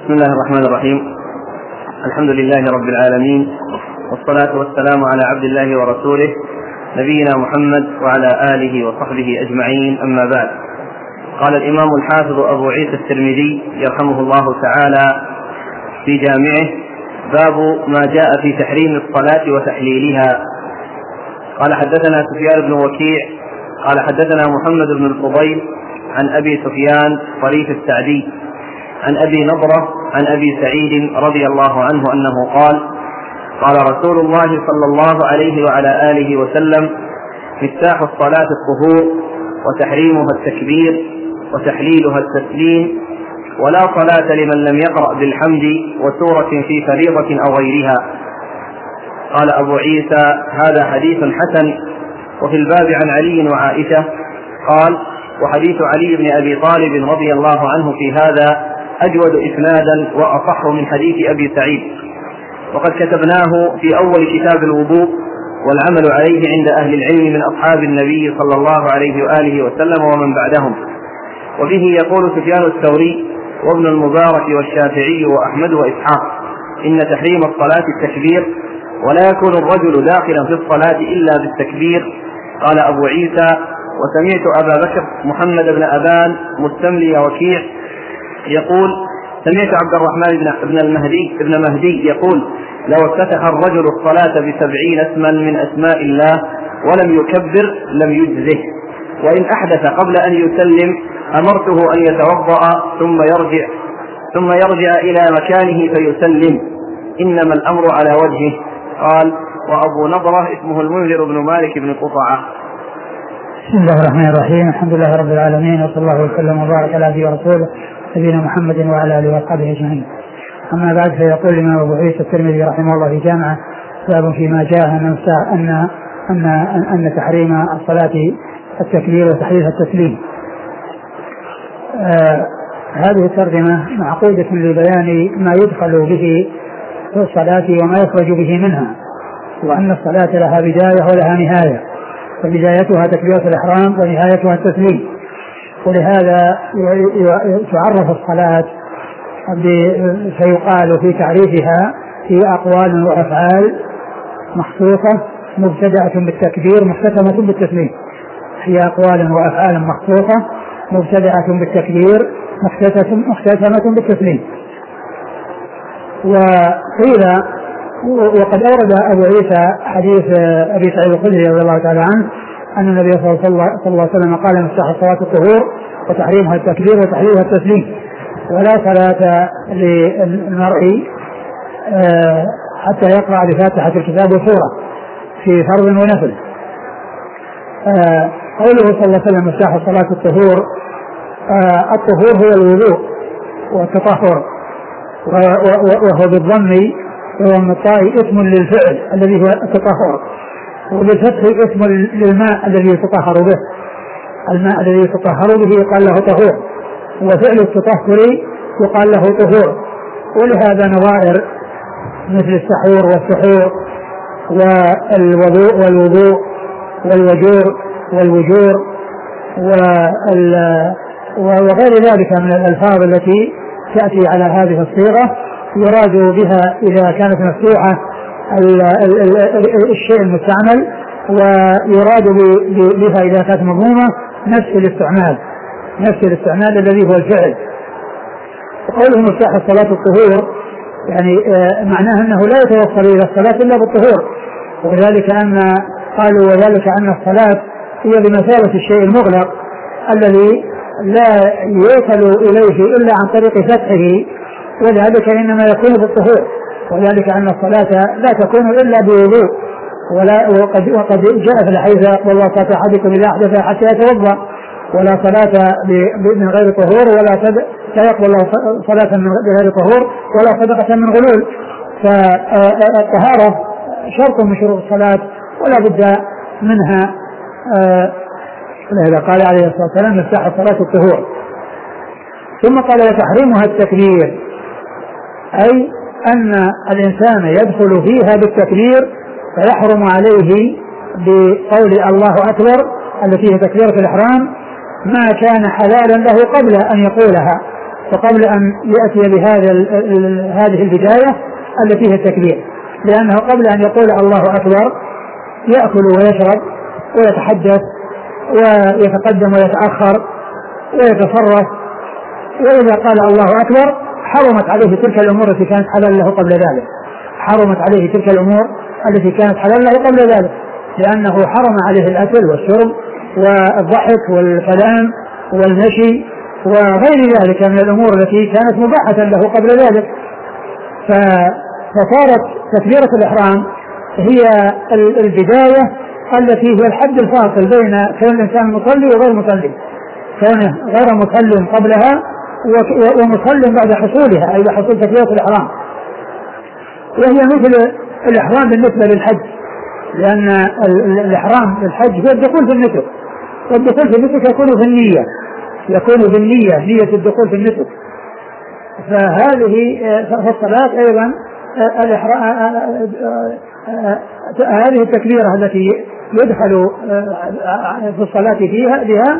بسم الله الرحمن الرحيم. الحمد لله رب العالمين، والصلاة والسلام على عبد الله ورسوله نبينا محمد وعلى آله وصحبه أجمعين، أما بعد. قال الإمام الحافظ أبو عيسى الترمذي يرحمه الله تعالى في جامعه: باب ما جاء في تحريم الصلاة وتحليلها. قال حدثنا سفيان بن وكيع قال حدثنا محمد بن الفضيل عن أبي سفيان طريف السعدي عن أبي نضرة عن أبي سعيد رضي الله عنه أنه قال: قال رسول الله صلى الله عليه وعلى آله وسلم: مفتاح الصلاة الطهور، وتحريمها التكبير، وتحليلها التسليم، ولا صلاة لمن لم يقرأ بالحمد وسورة في فريضة أو غيرها. قال أبو عيسى: هذا حديث حسن. وفي الباب عن علي وعائشة قال: وحديث علي بن أبي طالب رضي الله عنه في هذا أجود إسنادا وأصح من حديث أبي سعيد، وقد كتبناه في أول كتاب الوضوء، والعمل عليه عند أهل العلم من أصحاب النبي صلى الله عليه وآله وسلم ومن بعدهم. وبه يقول سفيان الثوري وابن المبارك والشافعي وأحمد وإسحاق: إن تحريم الصلاة التكبير، ولا يكون الرجل داخلا في الصلاة إلا بالتكبير. قال أبو عيسى: وسمعت أبا بكر محمد بن أبان مستملي وكيع يقول: سمعت عبد الرحمن بن مهدي يقول: لو افتتح الرجل الصلاة ب70 اسما من أسماء الله ولم يكبر لم يجزه، وإن أحدث قبل أن يسلم أمرته أن يتوضأ ثم يرجع إلى مكانه فيسلم، إنما الأمر على وجهه. قال: وأبو نضرة اسمه المنذر بن مالك بن قطعة. بسم الله الرحمن الرحيم. الحمد لله رب العالمين، وصلى الله وسلم وبارك على عبده ورسوله نبينا محمد وعلى آله وصحبه أجمعين. أما بعد، فيقول الإمام أبو عيسى الترمذي رحمه الله في جامعه: باب فيما جاء أن تحريم الصلاة التكبير وتحليلها التسليم. هذه الترجمة معقودة لبيان ما يدخل به في الصلاة وما يخرج به منها، وأن الصلاة لها بداية ولها نهاية، فبدايتها تكبيرة الإحرام ونهايتها التسليم. ولهذا تعرف الصلاة فيقال في تعريفها: هي أقوال وأفعال مخصوصة مبتدأة بالتكبير مختتمة بالتسليم. هي أقوال وأفعال مخصوصة مبتدأة بالتكبير مختتمة بالتسليم. وقد أورد أبو عيسى حديث أبي سعيد الخدري رضي الله تعالى عنه أن النبي صلى الله عليه وسلم قال: مفتاح الصلاة الطهور، وتحريمها التكبير، وتحليلها التسليم، ولا صلاة للمرء حتى يقرأ بفاتحة الكتاب وسورة في فرض ونفل. قوله صلى الله عليه وسلم: مفتاح الصلاة الطهور، الطهور هو الوضوء والتطهر، وهو بالضم وضم الطاء اسم للفعل الذي هو التطهر، وبالفتح اسم للماء الذي يتطهر به. الماء الذي يتطهر به يقال له طهور، وفعل التطهر يقال له طهور. ولهذا نظائر مثل السحور والسحور والوضوء والوجور وغير ذلك من الألفاظ التي تأتي على هذه الصيغة يراد بها إذا كانت مفتوحة الشيء المستعمل، ويراد بها إذا كانت مضمومة نفس الاستعمال الذي هو الفعل. وقوله مفتاح الصلاة الطهور يعني معناه أنه لا يتوصل إلى الصلاة إلا بالطهور، وذلك أن الصلاة هي بمثابة الشيء المغلق الذي لا يوصل إليه إلا عن طريق فتحه، وذلك إنما يكون بالطهور. وذلك أن الصلاة لا تكون إلا بوضوء، وقد جاء في الحديث: يقبل الله صلاة أحدكم إذا أحدث حتى يتوضأ، ولا صلاة من غير طهور، لا يقبل الله صلاة من غير طهور ولا صدقة من غلول. فالطهارة شرط من شروط الصلاة ولا بد منها. لهذا قال عليه الصلاة والسلام: مفتاح الصلاة الطهور. ثم قال: وتحريمها التكبير، أي أن الإنسان يدخل فيها بالتكبير فيحرم عليه بقول الله أكبر التي هي تكبيرة الإحرام ما كان حلالا له قبل أن يقولها، وقبل أن يأتي هذه البداية التي هي التكبير، لأنه قبل أن يقول الله أكبر يأكل ويشرب ويتحدث ويتقدم ويتأخر ويتصرف، وإذا قال الله أكبر حرمت عليه تلك الأمور التي كانت حلال له قبل ذلك، حرمت عليه تلك الأمور التي كانت حلال له قبل ذلك، لأنه حرم عليه الأكل والشرب والضحك والكلام والمشي وغير ذلك من الأمور التي كانت مباحة له قبل ذلك. فصارت تكبيرة الإحرام هي البداية التي هي الحد الفاصل بين كون الإنسان مصلي وغير مصلي، كونه غير مسلم قبلها ومسلم بعد حصولها، أي حصول تكبيرة الإحرام. وهي مثل الإحرام بالنسبة للحج، لأن الإحرام للحج هو الدخول في النسك، والدخول في النسك يكون في النية، يكون بالنية، نية الدخول في النسك. فهذه الصلاة أيضا هذه التكبيرة التي يدخل في الصلاة بها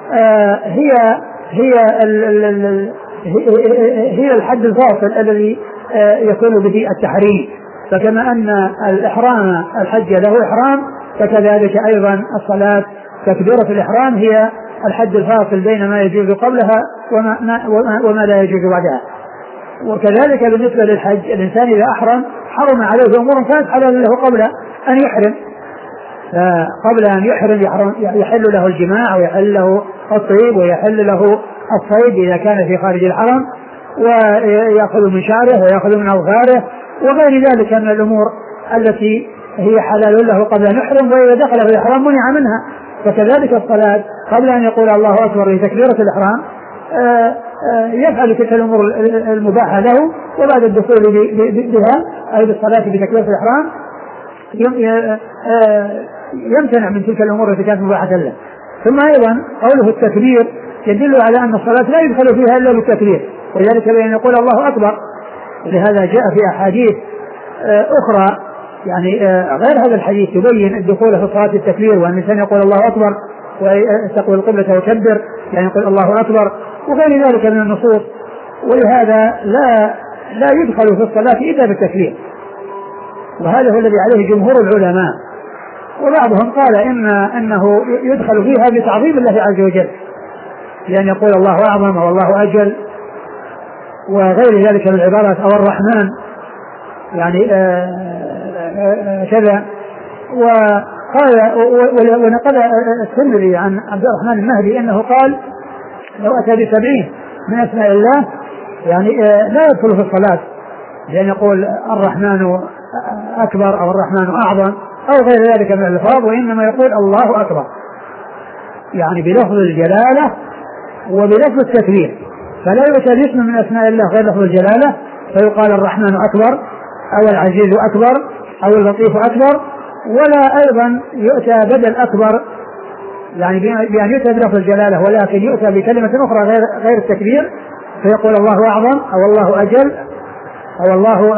هي الحد الفاصل الذي يكون به التحريم. فكما أن الإحرام الحج له إحرام، فكذلك أيضا الصلاة تكبيرة الإحرام هي الحد الفاصل بين ما يجوز قبلها وما لا يجوز بعدها. وكذلك بالنسبة للحج، الإنسان إذا أحرم حرم عليه أمور كانت حلال له قبل أن يحرم، قبل أن يحرم يحل له الجماع ويحل له الطيب ويحل له الصيد إذا كان في خارج الحرم، ويأخذ من شعره ويأخذ من أظفاره وغير ذلك من الأمور التي هي حلال له قبل أن يحرم، وإذا دخل في الإحرام منع منها. فكذلك الصلاة قبل أن يقول الله أكبر لتكبيرة الإحرام يفعل تلك الأمور المباحة له، وبعد الدخول بها أي بالصلاة بتكبيرة الإحرام يمتنع من تلك الأمور التي كانت مباحة له. ثم أيضا قوله التكبير يدل على أن الصلاة لا يدخل فيها إلا بالتكبير، ولذلك بأن يقول الله أكبر. ولهذا جاء في أحاديث أخرى يعني غير هذا الحديث تبين الدخول في صلاة التكبير، وأن الإنسان يقول الله أكبر ويستقبل القبلة ويكبر، يعني يقول الله أكبر وغير ذلك من النصوص. ولهذا لا يدخل في الصلاة إلا بالتكبير، وهذا هو الذي عليه جمهور العلماء. وبعضهم قال أنه يدخل فيها بتعظيم الله عز وجل، لأن يقول الله أعظم أو الله أجل وغير ذلك من العبارات، أو الرحمن يعني كذا. وقال ونقل الترمذي عن عبد الرحمن المهدي أنه قال لو أتى ب70 من أسماء الله يعني لا يدخل في الصلاة، لأن يقول الرحمن أكبر أو الرحمن أعظم أو غير ذلك من الألفاظ، وإنما يقول الله أكبر يعني بلفظ الجلالة وبلفظ التكبير. فلا يؤتى باسم من أسماء الله غير لفظ الجلالة فيقال الرحمن أكبر أو العزيز أكبر أو اللطيف أكبر، ولا أيضا يؤتى بدل أكبر يعني بأن يؤتى بلفظ الجلالة، ولكن يؤتى بكلمة أخرى غير التكبير فيقول الله أعظم أو الله أجل أو الله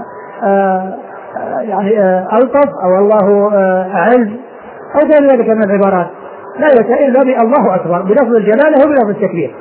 يعني ألطف أو الله أعز أو غير ذلك من العبارات. لا يؤتى إلا بالله أكبر بلفظ الجلالة وبلفظ التكبير.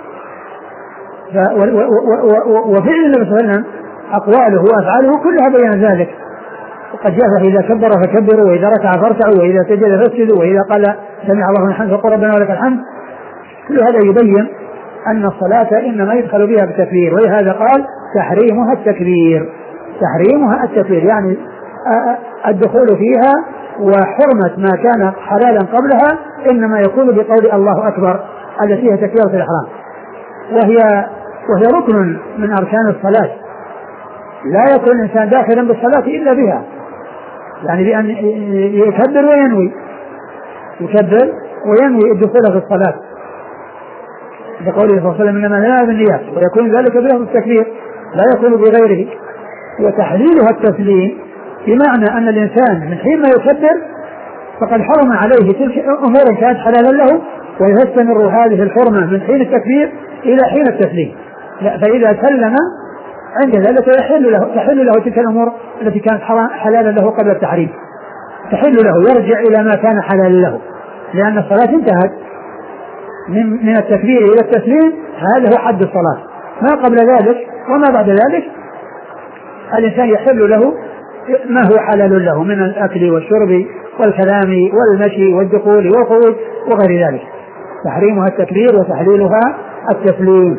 وفعل النبي صلى الله عليه وسلم أقواله وأفعاله كلها بين ذلك. وقد جاء إذا كبر فكبروا، وإذا ركع فاركعوا، وإذا سجد فاسجدوا، وإذا قال سمع الله لمن حمده فقل ربنا ولك الحمد. كل هذا يبين أن الصلاة إنما يدخل بها بالتكبير، ولهذا قال تحريمها التكبير، تحريمها التكبير يعني الدخول فيها وحرمة ما كان حلالا قبلها إنما يكون بقول الله أكبر التي هي تكبيرة الإحرام، وهي ركن من أركان الصلاة. لا يكون الإنسان داخلا بالصلاة إلا بها، يعني بأن يكبر وينوي، يكبر وينوي الدخول في الصلاة بقوله صلى الله عليه وسلم إنما لا بالنيات، ويكون ذلك بلفظ التكبير لا يكون بغيره. وتحليلها التسليم بمعنى أن الإنسان من حين ما يكبر فقد حرم عليه تلك أمور كانت حلالا له، ويستمر هذه الحرمة من حين التكبير إلى حين التسليم. فإذا سلم عند ذلك تحل له تلك الأمور التي كانت حلالا له قبل التحريم، تحل له، يرجع إلى ما كان حلالا له، لأن الصلاة انتهت من التكبير إلى التسليم، هذا هو حد الصلاة. ما قبل ذلك وما بعد ذلك الإنسان يحل له ما هو حلال له من الأكل والشرب والكلام والمشي والدخول والخروج وغير ذلك. تحريمها التكبير وتحليلها التسليم.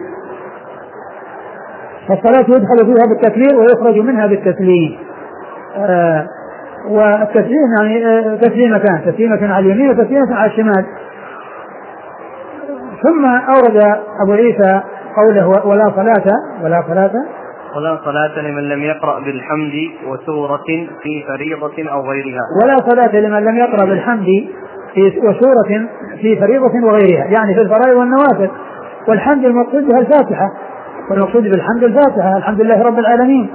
فالصلاة يدخل فيها بالتكبير ويخرج منها بالتسليم. والتسليم يعني تسليمتان، تسليمة على اليمين وتسليمة على الشمال. ثم أورد أبو عيسى قوله ولا صلاة لمن لم يقرأ بالحمد وسورة في فريضة أو غيرها. ولا صلاة لمن لم يقرأ بالحمد وسورة في فريضة وغيرها، يعني في الفرائض والنوافل. والحمد المقصود بها الفاتحة، والمقصود بالحمد الفاتحة، الحمد لله رب العالمين.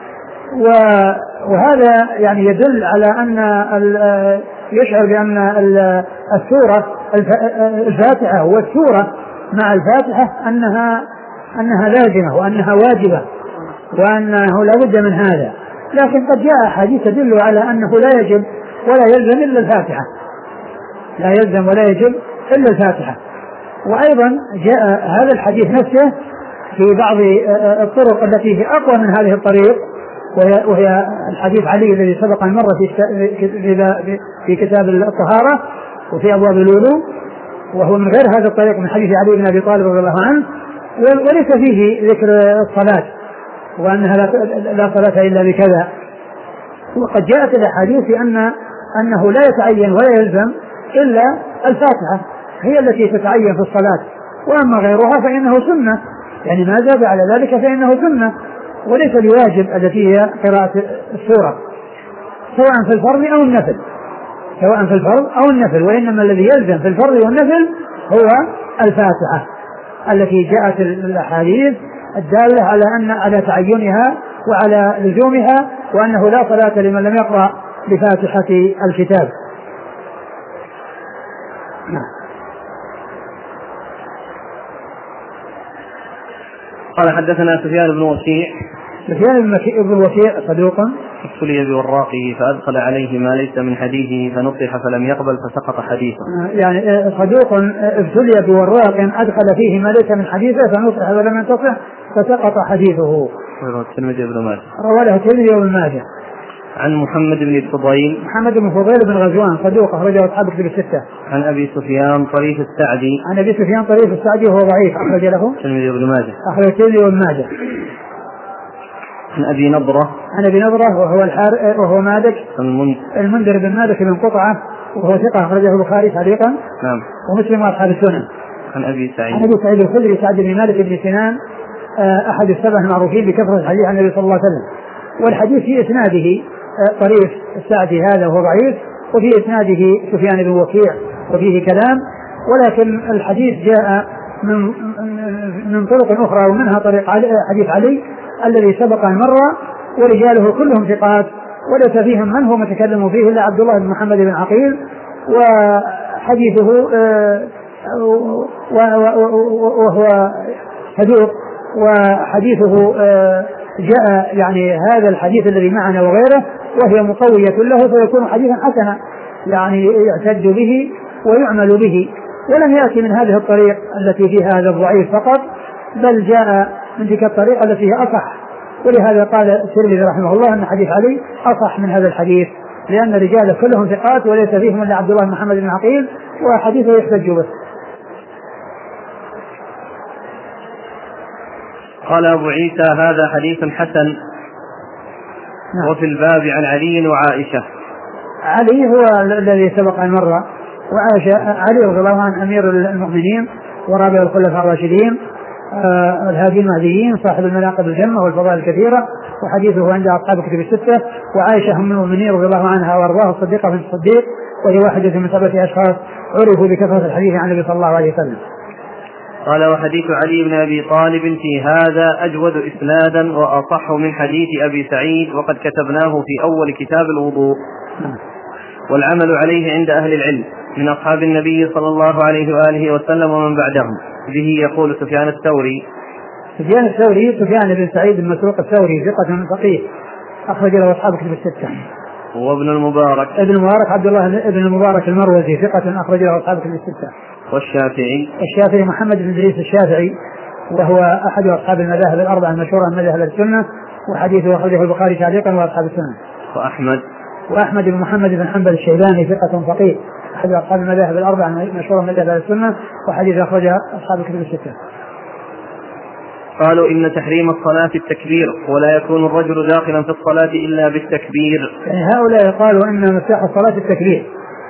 وهذا يعني يدل على أن يشعر بأن السورة الفاتحة والسورة مع الفاتحة أنها لازمة وأنها واجبة وأنه لا بد من هذا. لكن قد جاء حديث تدل على أنه لا يجب ولا يلزم إلا الفاتحة، لا يلزم ولا يجب إلا الفاتحة. وأيضا جاء هذا الحديث نفسه في بعض الطرق التي هي أقوى من هذه الطريق، وهي الحديث علي الذي سبق أن مر في كتاب الطهارة وفي أبواب الوضوء، وهو من غير هذا الطريق من حديث علي بن أبي طالب رضي الله عنه، وليس فيه ذكر الصلاة وأنها لا صلاة إلا بكذا. وقد جاءت الأحاديث أنه لا يتعين ولا يلزم إلا الفاتحة، هي التي تتعين في الصلاة، وأما غيرها فإنه سنة، يعني ما زاد على ذلك فإنه سنة وليس بواجب، التي هي قراءة السورة سواء في الفرض أو النفل، وإنما الذي يلزم في الفرض والنفل هو الفاتحة التي جاءت الأحاديث الدالة على تعينها وعلى لزومها، وأنه لا صلاة لمن لم يقرأ بفاتحة الكتاب. قال حدثنا سفيان بن وكيع صدوق ابتلي بوراقه فأدخل عليه ما ليس من حديثه فنصح فلم يقبل فسقط حديثه. يعني صدوق ابتلي بوراق أدخل فيه ما ليس من حديثه فنصح فلم ينتصح فسقط حديثه. رواه الترمذي وابن ماجه. عن محمد بن الفضيل بن غزوان صدوق أخرجه أصحاب كتب الستة. عن أبي سفيان طريف السعدي وهو ضعيف أخرج له الترمذي وابن ماجه. عن أبي نضرة وهو مالك المنذر بن مالك بن قطعة وهو ثقة أخرجه البخاري تعليقا ومسلم وأصحاب السنن. عن أبي سعيد الخدري سعد بن مالك بن سنان أحد السبع المعروفين بكثرة الحديث عن النبي صلى الله عليه وسلم. والحديث في إسناده طريف السعدي هذا وهو ضعيف، وفي إسناده سفيان بن وكيع وفيه كلام، ولكن الحديث جاء من طرق أخرى ومنها طريق حديث علي الذي سبق أن مر، ورجاله كلهم ثقات وليس فيهم من هو متكلم فيه إلا عبد الله بن محمد بن عقيل، وحديثه وهو صدوق، وحديثه جاء يعني هذا الحديث الذي معنا وغيره وهي مقوية له، فيكون حديثا حسنا يعني يعتد به ويعمل به. ولم يأتي من هذه الطريق التي فيها هذا الضعيف فقط، بل جاء من تلك الطريقة التي هي أصح، ولهذا قال الترمذي رحمه الله أن حديث علي أصح من هذا الحديث، لأن رجاله كلهم ثقات وليس فيهم إلا عبد الله بن محمد بن عقيل وحديثه يحتج به. قال أبو عيسى هذا حديث حسن. وفي الباب عن علي وعائشة. علي هو الذي سبق أن مر، وعائشة علي رضي الله عنه أمير المؤمنين ورابع الخلفاء الراشدين الهادي المهديين صاحب المناقب الجمة والفضائل الكثيرة، وحديثه عند أصحاب كتب الستة. وعائشة أم المؤمنين رضي الله عنها وأرضاها الصديقة بنت الصديق، وهي واحدة من 7 أشخاص عرفوا بكثرة الحديث عن النبي صلى الله عليه وسلم. قال وحديث علي بن أبي طالب في هذا أجود إسنادا وأصح من حديث أبي سعيد، وقد كتبناه في أول كتاب الوضوء، والعمل عليه عند أهل العلم من أصحاب النبي صلى الله عليه وآله وسلم ومن بعدهم. به يقول سفيان الثوري سفيان بن سعيد بن مسروق الثوري ثقة فقيه أخرج له أصحاب كتب الستة. وابن المبارك عبد الله بن المبارك المروزي ثقة أخرج له أصحاب كتب الستة. والشافعي محمد بن إدريس الشافعي وهو أحد أصحاب المذاهب الأربعة المشهورة من مذاهب السنة، وحديثه أخرجه البخاري تعليقا وأصحاب السنة. وأحمد بن محمد بن حنبل الشيباني ثقة فقيه أحد أصحاب المذاهب الأربعة المشهورة من مذاهب السنة، وحديث أخرجه أصحاب الكتب الستة. قالوا إن تحريم الصلاة التكبير ولا يكون الرجل داخلا في الصلاة إلا بالتكبير. يعني هؤلاء قالوا إن مفتاح الصلاة التكبير،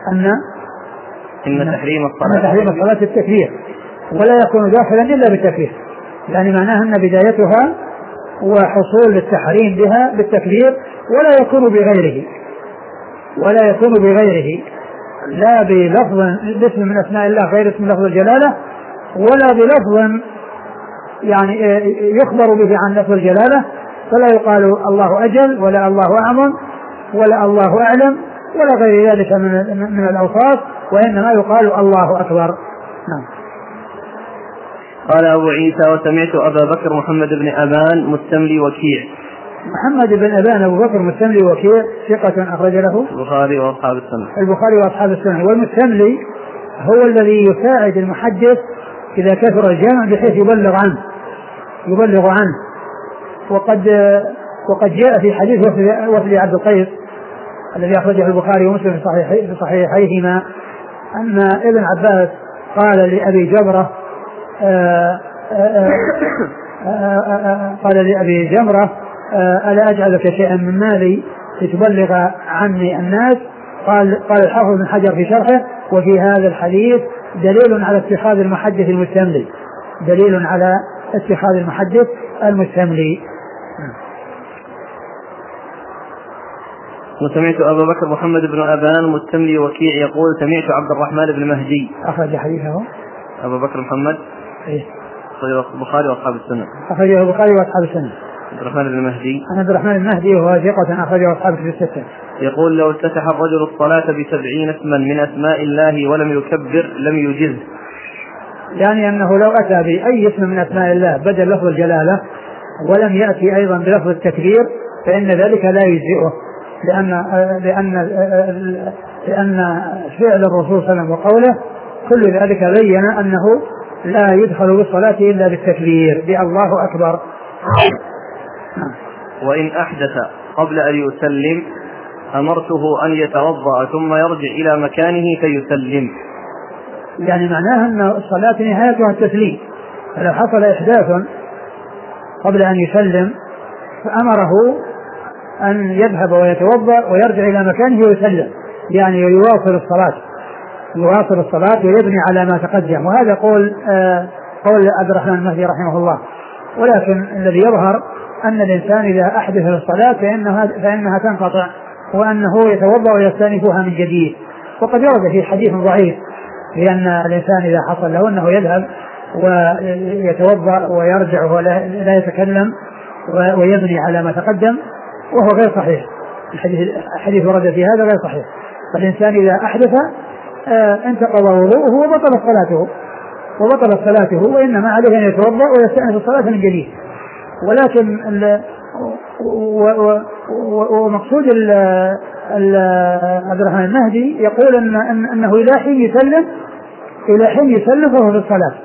إن تحريم الصلاة التكبير ولا يكون داخلا إلا بالتكبير، يعني معناها أن بدايتها وحصول التحريم بها بالتكبير، ولا يكون بغيره لا بلفظ باسم من أسماء الله غير اسم لفظ الجلالة، ولا بلفظ يعني يخبر به عن لفظ الجلالة، فلا يقال الله أجل ولا الله أعظم ولا الله أعلم ولا غير ذلك من الأوصاف، وإنما يقال الله أكبر. نعم. قال أبو عيسى: وسمعت أبا بكر محمد بن أبان مستملي وكيع. محمد بن أبان أبو بكر مستملي وكيع ثقة أخرج له البخاري وأصحاب السنة. والمستملي هو الذي يساعد المحدث إذا كثر الجامع بحيث يبلغ عنه. وقد جاء في حديث وفد عبد القيس الذي أخرجه البخاري ومسلم في صحيحيهما أن ابن عباس قال لأبي جمرة ألا أجعلك شيئا من مالي لتبلغ عني الناس؟ قال الحافظ بن حجر في شرحه: وفي هذا الحديث دليل على اتخاذ المحدث المستملي. وسمعت أبا بكر محمد بن أبان مستملي وكيع يقول: سمعت عبد الرحمن بن مهدي. أخرج حديثه أبا بكر محمد البخاري وأصحاب السنة. أخرجه البخاري وأصحاب السنة. عبد الرحمن بن المهدي وهو ثقة أخرجه أصحاب الستة. يقول: لو افتتح الرجل الصلاة ب70 اسما من أسماء الله ولم يكبر لم يجز. يعني أنه لو أتى بأي اسم من أسماء الله بدل لفظ الجلالة ولم يأتي أيضا بلفظ التكبير فإن ذلك لا يجزئه، لأن فعل الرسول صلى الله عليه وسلم وقوله كل ذلك بين أنه لا يدخل بالصلاة إلا بالتكبير بالله أكبر. وإن أحدث قبل أن يسلم أمرته أن يتوضأ ثم يرجع إلى مكانه فيسلم. يعني معناها أن الصلاة نهايتها التسليم، فلو حصل إحداث قبل أن يسلم فأمره أن يذهب ويتوضأ ويرجع إلى مكانه ويسلم، يعني يواصل الصلاة ويبني على ما تقدم. وهذا قول عبد الرحمن المهدي رحمه الله. ولكن الذي يظهر أن الإنسان إذا أحدث الصلاة فإنها تنقطع، وأنه يتوضأ ويستأنفها من جديد. وقد ورد في حديث ضعيف لأن الإنسان إذا حصل له أنه يذهب ويتوضأ ويرجع ولا يتكلم ويبني على ما تقدم، وهو غير صحيح. الحديث ورد في هذا غير صحيح. فالإنسان إذا أحدث انتقض وضوءه وبطل صلاته وإنما عليه أن يتوضأ ويستأنف الصلاة من جديد. ولكن ومقصود عبد الرحمن المهدي يقول أنه إلى حين يسلم فهو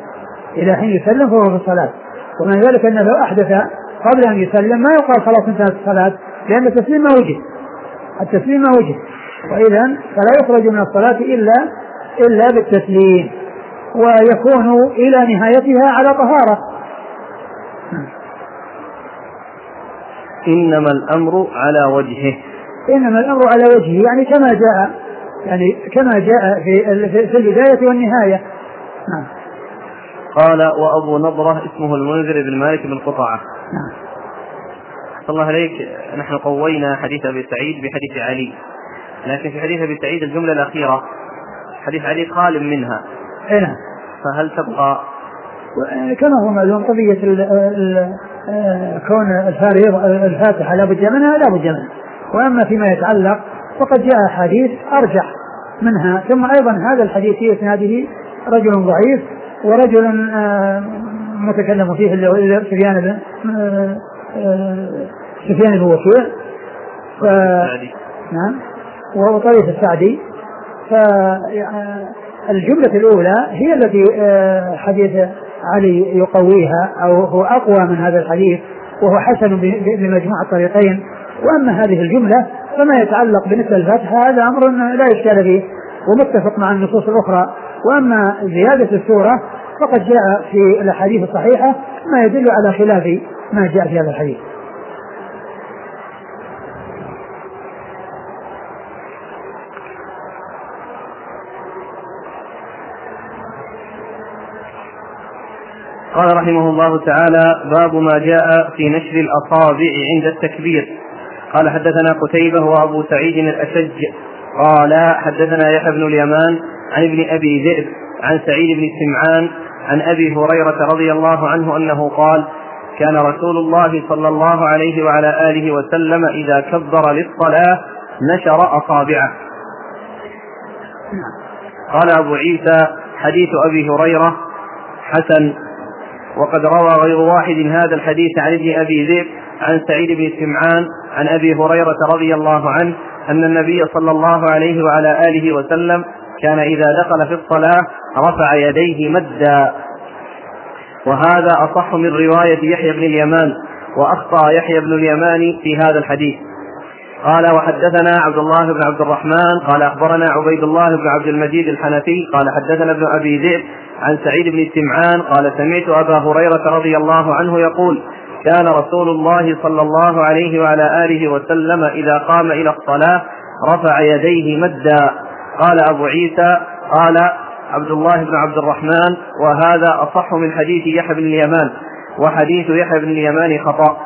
في الصلاة. ومن ذلك أنه لو أحدث قبل أن يسلم ما يقال خلاص انتهت الصلاة، لأن التسليم ما وجد، وإذا فلا يخرج من الصلاة إلا بالتسليم، ويكون إلى نهايتها على طهارة. إنما الأمر على وجهه، يعني كما جاء في البداية والنهاية. نعم. قال: وأبو نضرة اسمه المنذر بن مالك بن قطعة. نعم. صلى الله عليك. نحن قوينا حديث أبي سعيد بحديث علي، لكن في حديث أبي سعيد الجملة الأخيرة حديث علي خال منها، فهل تبقى كما هو معلوم قضية كون الفاتحة لا بد منها. وأما فيما يتعلق فقد جاء حديث أرجح منها. ثم أيضا هذا الحديث في إسناده رجل ضعيف ورجل متكلم فيه اللي هو سفيان بن وكيع نعم، وهو طريق السعدي. فالجملة الأولى هي التي حديث علي يقويها أو هو أقوى من هذا الحديث وهو حسن بمجموع الطريقين. وأما هذه الجملة فما يتعلق بنسبة الفتح هذا أمر لا إشكال فيه ومتفق مع النصوص الأخرى. وأما زيادة السورة فقد جاء في الأحاديث الصحيحة ما يدل على خلاف ما جاء في هذا الحديث. قال رحمه الله تعالى: باب ما جاء في نشر الأصابع عند التكبير. قال: حدثنا قتيبة وأبو سعيد الأشج قال: حدثنا يحيى بن اليمان عن ابن أبي ذئب عن سعيد بن سمعان عن أبي هريرة رضي الله عنه أنه قال: كان رسول الله صلى الله عليه وعلى آله وسلم إذا كبر للصلاة نشر أصابعه. قال أبو عيسى: حديث أبي هريرة حسن، وقد روى غير واحد هذا الحديث عن ابن أبي ذئب عن سعيد بن سمعان عن أبي هريرة رضي الله عنه أن النبي صلى الله عليه وعلى آله وسلم كان إذا دخل في الصلاة رفع يديه مدا. وهذا أصح من رواية يحيى بن اليمان، وأخطأ يحيى بن اليمان في هذا الحديث. قال: وحدثنا عبد الله بن عبد الرحمن قال: أخبرنا عبيد الله بن عبد المجيد الحنفي قال: حدثنا ابن أبي ذئب عن سعيد بن سمعان قال: سمعت أبا هريرة رضي الله عنه يقول: كان رسول الله صلى الله عليه وعلى آله وسلم إذا قام إلى الصلاة رفع يديه مدا. قال أبو عيسى: قال عبد الله بن عبد الرحمن: وهذا أصح من حديث يحيى بن اليمان، وحديث يحيى بن اليمان خطأ.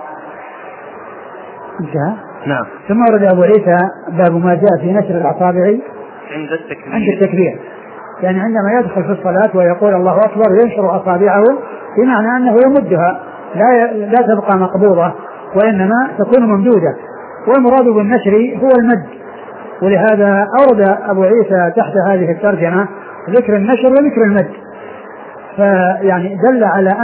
نعم. ثم ورد أبو عيسى باب ما جاء في نشر الأصابع عند التكبير، يعني عندما يدخل في الصلاة ويقول الله أكبر ينشر أصابعه، بمعنى أنه يمدها لا تبقى مقبوضة وإنما تكون ممدودة، والمراد بالنشر هو المد. ولهذا أورد أبو عيسى تحت هذه الترجمة ذكر النشر وذكر المد، فيعني دل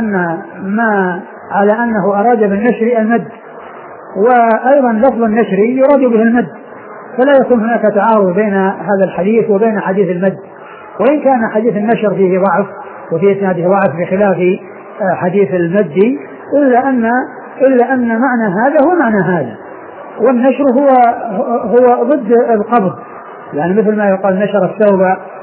على أنه أراد بالنشر المد، وأيضا لفظ النشر يراد به المد، فلا يكون هناك تعارض بين هذا الحديث وبين حديث المد. وإن كان حديث النشر فيه ضعف وفي إسناده ضعف بخلاف حديث المد، إلا أن معنى هذا هو معنى هذا. والنشر هو ضد القبض، يعني مثل ما يقال نشر الثوب،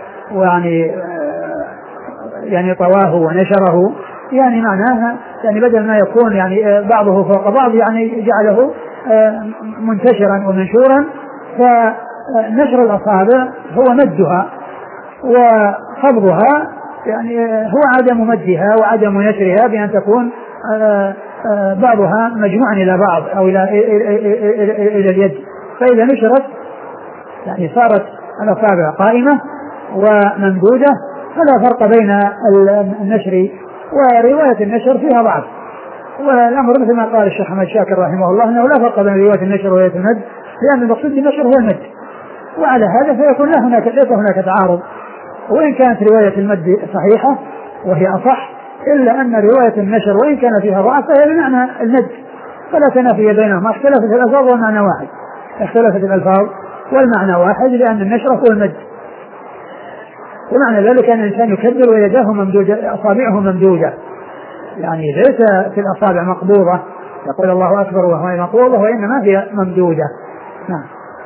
يعني طواه ونشره، يعني معناها يعني بدل ما يكون يعني بعضه فوق بعض يعني جعله منتشرا ومنشورا. فنشر الأصابع هو مدها، وقبضها يعني هو عدم مدها وعدم نشرها بأن تكون بعضها مجموعا إلى بعض أو إلى اليد. فإذا نشرت يعني صارت الأصابع قائمة وممدودة، فلا فرق بين النشر ورواية النشر فيها ضعف. والأمر مثل ما قال الشيخ أحمد شاكر رحمه الله أنه لا فرق بين رواية النشر ورواية المد، لأن المقصود بالنشر هو المد، وعلى هذا فيكون ليس هناك تعارض. وإن كانت رواية المد صحيحة وهي أصح، إلا أن رواية النشر وإن كان فيها ضعف فهي بمعنى المد، فلا تنافي بينهما، اختلفت الألفاظ والمعنى واحد، اختلفت الألفاظ والمعنى واحد، لأن النشر هو المد. ومعنى ذلك أن الإنسان يكبر ويداه ممدودة، أصابعه ممدودة، يعني ليس في الأصابع مقبوضة يقول الله أكبر وهو مقبوضة، وإنما هي ممدودة. نعم.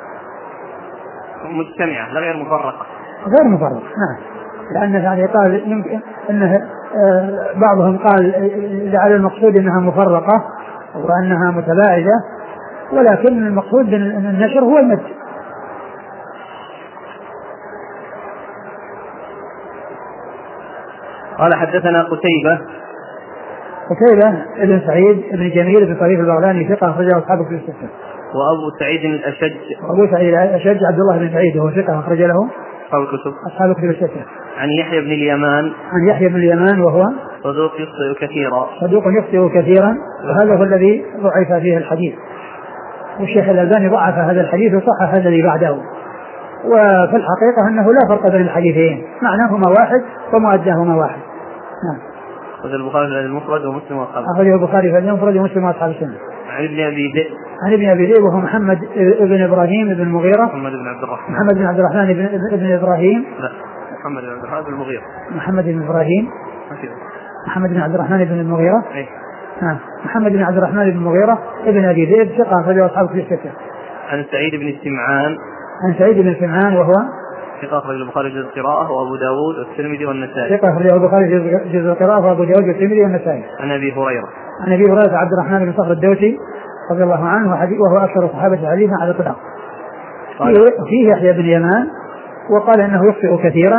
مجتمعة لا غير مفرقة. غير مفرقة، نعم. لأن يعني قال يمكن أنه بعضهم قال لعل المقصود أنها مفرقة وأنها متباعدة، ولكن المقصود أن النشر هو المد. قال: حدثنا قتيبة ابن سعيد بن جميل بن طريف البغلاني ثقة أخرجه أصحاب كتب الستة. وأبو سعيد الأشج عبد الله بن سعيد وهو ثقة أخرج له أصحاب كتب الستة. عن يحيى بن اليمان وهو صدوق يخطئ كثيرا، وهذا هو الذي ضعف فيه الحديث، والشيخ الألباني ضعف هذا الحديث وصحح هذا الذي بعده. وفي الحقيقة أنه لا فرق بين الحديثين، معناهما واحد ومؤداهما واحد. نعم. أخرجه البخاري في المفرد ومسلم وأصحابه. أخرجه البخاري في المفرد ومسلم وأصحاب السنة. عن ابن أبي ذئب وهو محمد بن إبراهيم بن المغيرة. محمد بن عبد الرحمن بن إبراهيم. لا، محمد بن عبد الرحمن بن المغيرة. محمد بن إبراهيم. محمد بن عبد الرحمن بن المغيرة. إيه؟ محمد بن عبد الرحمن بن المغيرة ابن أبي ذئب ثقة أخرجه أصحاب الكتب الستة. عن سعيد بن السمعان. عن سعيد بن السمعان وهو ثقة أخرج البخاري جزء القراءة وأبو داود والترمذي والنسائي. ثقة أخرجه البخاري جزء القراءة وأبو داود والترمذي والنسائي. عن أبي هريرة. عن أبي هريرة عبد الرحمن بن صخر الدوسي رضي الله عنه وهو أكثر الصحابة حديثا على الإطلاق. فيه يحيى بن يمان وقال إنه يخطئ كثيرا،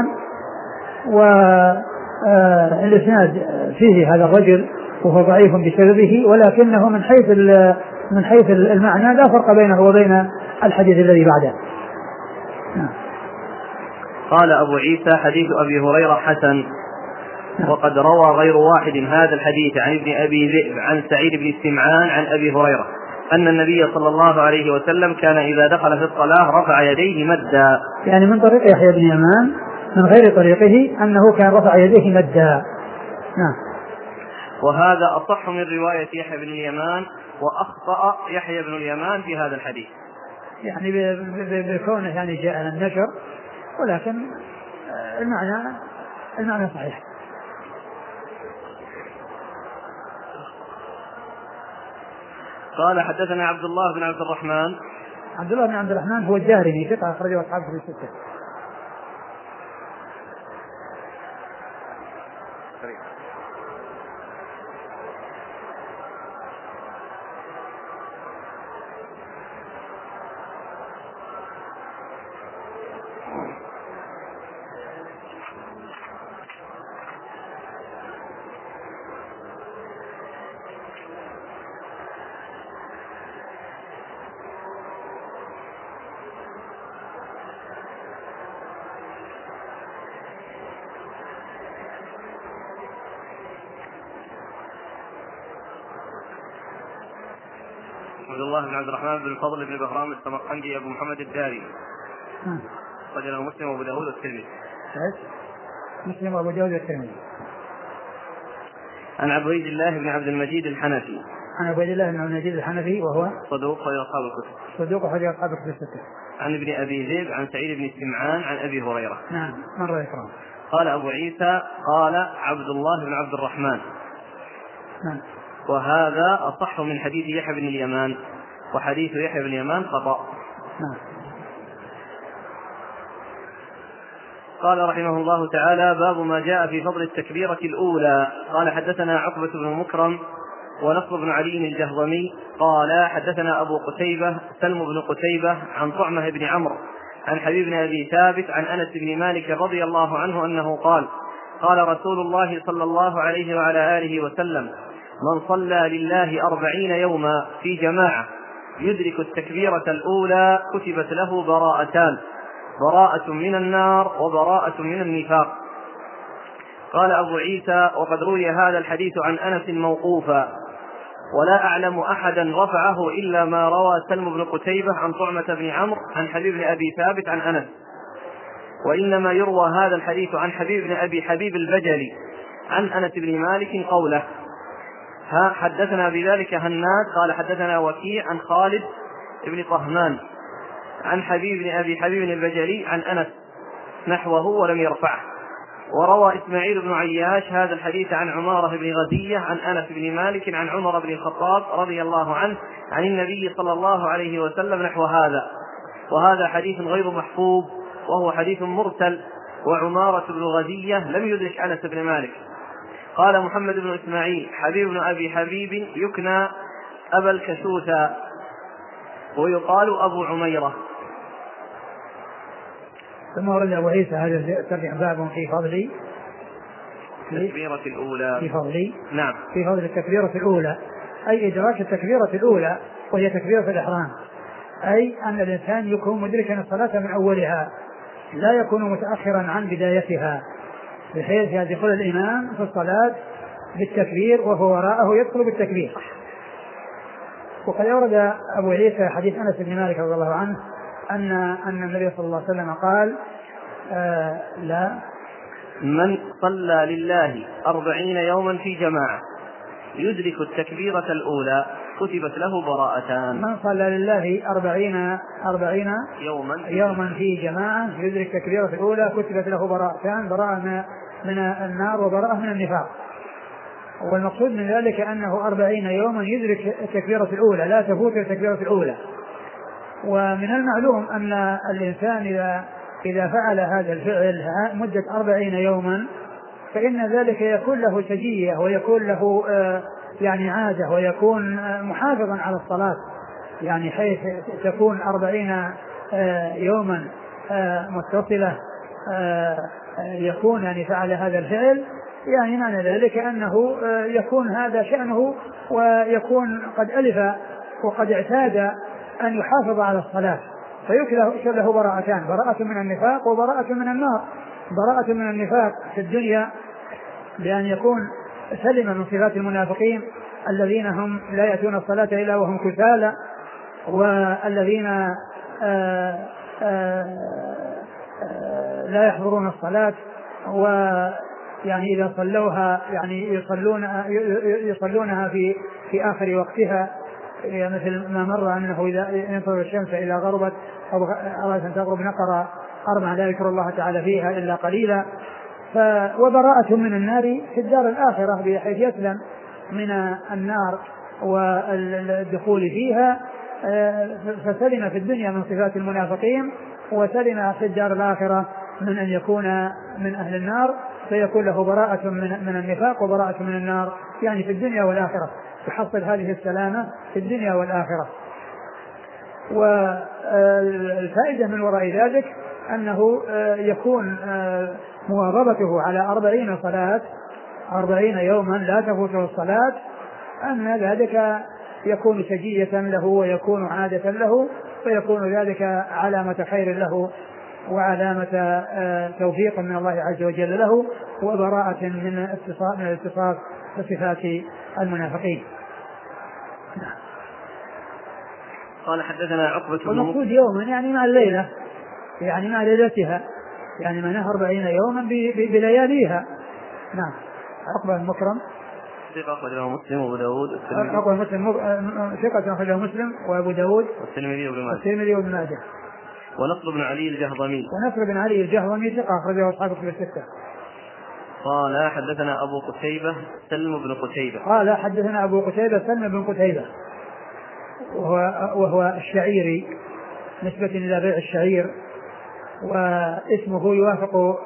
والإسناد فيه هذا الرجل وهو ضعيف بسببه، ولكنه من حيث المعنى لا فرق بينه وبين الحديث الذي بعده. قال أبو عيسى حديث أبي هريرة حسن. وقد روى غير واحد هذا الحديث عن ابن أبي ذئب عن سعيد بن السمعان عن أبي هريرة أن النبي صلى الله عليه وسلم كان إذا دخل في الصلاة رفع يديه مدا. يعني من طريق يحيى بن يمان من غير طريقه أنه كان رفع يديه مدا. وهذا أصح من رواية يحيى بن اليمان، وأخطأ يحيى بن اليمان في هذا الحديث، يعني بكونه يعني جاء النشر، ولكن المعنى صحيح. قال حدثنا عبد الله بن عبد الرحمن. عبد الله بن عبد الرحمن هو الجاهري ثقة أخرجه أصحاب الكتب الستة. عبد الله بن عبد الرحمن بن الفضل بن بهرام السمرقندي أبو محمد الداري. رجله مسلم وأبو داود والترمذي. مسلم وأبو داود والترمذي. عن عبيد الله بن عبد المجيد الحنفي. عن عبيد الله بن عبد المجيد الحنفي وهو صدوق أخرج أصحاب الكتب. صدوق أخرج أصحاب الكتب الستة. عن ابن أبي ذئب عن سعيد بن السمعان عن أبي هريرة. نعم مرة إكرام. قال أبو عيسى قال عبد الله بن عبد الرحمن. نعم. وهذا أصح من حديث يحيى بن اليمان، وحديث يحيى بن اليمان خطأ. نعم. قال رحمه الله تعالى: باب ما جاء في فضل التكبيرة الأولى. قال حدثنا عقبة بن مكرم ونصر بن علي الجهضمي قال حدثنا أبو قتيبة سلم بن قتيبة عن طعمة بن عمرو عن حبيب بن أبي ثابت عن أنس بن مالك رضي الله عنه أنه قال: قال رسول الله صلى الله عليه وعلى آله وسلم: من صلى لله 40 يوما في جماعة يدرك التكبيرة الأولى كتبت له براءتان، براءة من النار وبراءة من النفاق. قال أبو عيسى: وقد روي هذا الحديث عن أنس موقوفا، ولا أعلم أحدا رفعه إلا ما روى سلم بن قتيبة عن طعمة بن عمرو عن حبيب بن أبي ثابت عن أنس، وإنما يروى هذا الحديث عن حبيب بن أبي حبيب البجلي عن أنس بن مالك قوله. حدثنا بذلك هناد قال حدثنا وكيع عن خالد بن طهمان عن حبيب بن أبي حبيب البجلي عن أنس نحوه ولم يرفعه. وروى إسماعيل بن عياش هذا الحديث عن عمارة بن غزية عن أنس بن مالك عن عمر بن الخطاب رضي الله عنه عن النبي صلى الله عليه وسلم نحو هذا، وهذا حديث غير محفوظ وهو حديث مرسل، وعمارة بن غزية لم يدرك أنس بن مالك. قال محمد بن إسماعيل: حبيب بن أبي حبيب يكنى أبا الكشوثى ويقال أبو عميرة. ثم ورد أبو عيسى هذا الترجمة باب في فضل التكبيرة الأولى. في فضل نعم في فضل التكبيرة الأولى، أي إدراك التكبيرة الأولى وهي تكبيرة الإحرام، أي أن الإنسان يكون مدركا الصلاة من أولها لا يكون متأخرا عن بدايتها، بحيث يدخل الإمام في الصلاة بالتكبير وهو وراءه يدخل بالتكبير. وقد أورد أبو عيسى حديث أنس بن مالك رضي الله عنه أن النبي صلى الله عليه وسلم قال: لا من صلى لله 40 يوما في جماعة يدرك التكبيرة الأولى كتبت له براءتان. من صلى لله 40 يوما في جماعة يدرك التكبيرة الأولى كتبت له براءتان، براءة من النار وبراءة من النفاق. والمقصود من ذلك أنه 40 يوما يدرك التكبيرة الأولى لا تفوت التكبيرة الأولى. ومن المعلوم أن الإنسان إذا فعل هذا الفعل مدة 40 يوما فإن ذلك يكون له سجية ويكون له يعني عادة ويكون محافظا على الصلاة، يعني حيث تكون 40 يوما متصلة يكون يعني فعل هذا الفعل، يعني معنى ذلك أنه يكون هذا شأنه ويكون قد ألف وقد اعتاد أن يحافظ على الصلاة، فيكون له براءتان: براءة من النفاق وبراءة من النار. براءة من النفاق في الدنيا بأن يكون سلم من صفات المنافقين الذين هم لا يأتون الصلاة إلا وهم كسالى، والذين لا يحضرون الصلاة، ويعني إذا صلوها يعني يصلونها في آخر وقتها، مثل ما مر أنه إذا ينظر الشمس إلى غربت أو أراد أن تغرب نقر 4 لا يذكر الله تعالى فيها إلا قليلا. وبراءة من النار في الدار الآخرة بحيث يسلم من النار والدخول فيها، فسلم في الدنيا من صفات المنافقين وسلم في الدار الآخرة من أن يكون من أهل النار، فيكون له براءة من النفاق وبراءة من النار يعني في الدنيا والآخرة، يحصل هذه السلامة في الدنيا والآخرة. والفائدة من وراء ذلك أنه يكون مواظبته على 40 صلاة 40 يوما لا تفوته الصلاة، أن ذلك يكون سجية له ويكون عادة له، فيكون ذلك علامة خير له وعلامة توفيق من الله عز وجل له وبراءة من الاتصاف بصفات المنافقين. قال حدثنا عقبة بن والمقصود يوما يعني مع الليلة، يعني مع ليلتها، يعني معناها 40 يوما بلياليها. نعم. عقبة المكرم ثقة أخرجه مسلم وأبو داود والترمذي. عقبة مسلم ثقة أخرجه مسلم وأبو داود والترمذي وابن ماجه. ونصر بن علي الجهضمي ثقة أخرجه أصحاب الكتب الستة. قال حدثنا أبو قتيبة سلم بن قتيبة. قال حدثنا أبو قتيبة سلم بن قتيبة وهو الشعيري نسبة إلى بيع الشعير، واسمه يوافق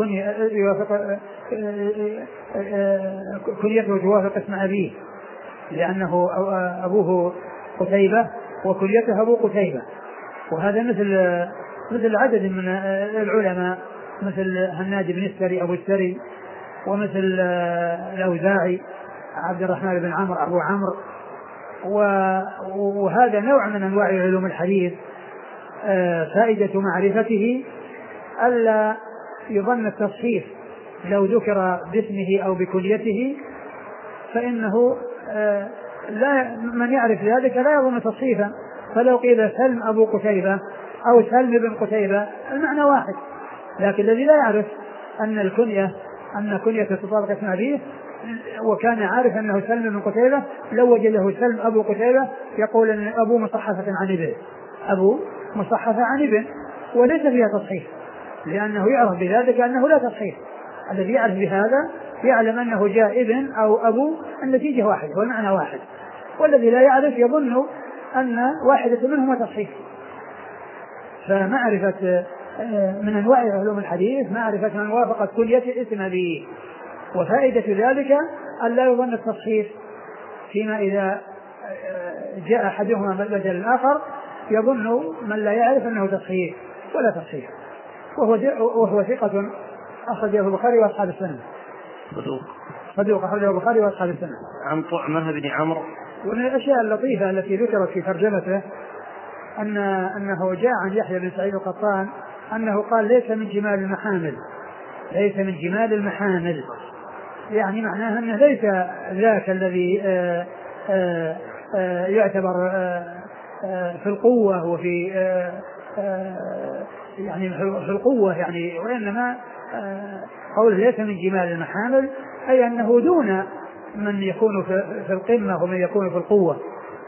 كنيته توافق اسم أبيه، لأنه أبوه قتيبة وكنيته أبو قتيبة. وهذا مثل عدد من العلماء مثل هناد بن السري أبو السري، ومثل الأوزاعي عبد الرحمن بن عمرو أبو عمرو. وهذا نوع من أنواع علوم الحديث. فائدة معرفته ألا يظن التصحيف لو ذكر باسمه أو بكليته، فإنه من يعرف ذلك لا يظن تصحيفا، فلو قيل سلم أبو قتيبة أو سلم بن قتيبة المعنى واحد، لكن الذي لا يعرف أن كنية تطابق اسم أبيه وكان عارف أنه سلم بن قتيبة لو وجد له سلم أبو قتيبة يقول أن أبو مصحفة عن ابن وليس فيها تصحيح، لأنه يعرف بذلك أنه لا تصحيح. الذي يعرف بهذا يعلم أنه جاء ابن أو أبو النتيجة واحد والمعنى واحد، والذي لا يعرف يظن أن واحدة منهما تصحيح. فمعرفة من أنواع علوم الحديث معرفة من وافقت كلية اسم به، وفائدة ذلك أن لا يظن التصحيح فيما إذا جاء أحدهما بدل الآخر يظن من لا يعرف أنه تصحيح ولا تصحيح. وهو ثقة أخرجه البخاري وأصحاب السنة. صدوق أخرجه البخاري وأصحاب السنة. عن طعمة بن عمرو. ومن الأشياء اللطيفة التي ذكرت في ترجمته أنه جاء عن يحيى بن سعيد القطان أنه قال ليس من جمال المحامل، يعني معناه أنه ليس ذاك الذي يعتبر في القوة وفي يعني في القوة يعني، وإنما قوله ليس من جمال المحامل أي أنه دون من يكون في القمة ومن يكون في القوة.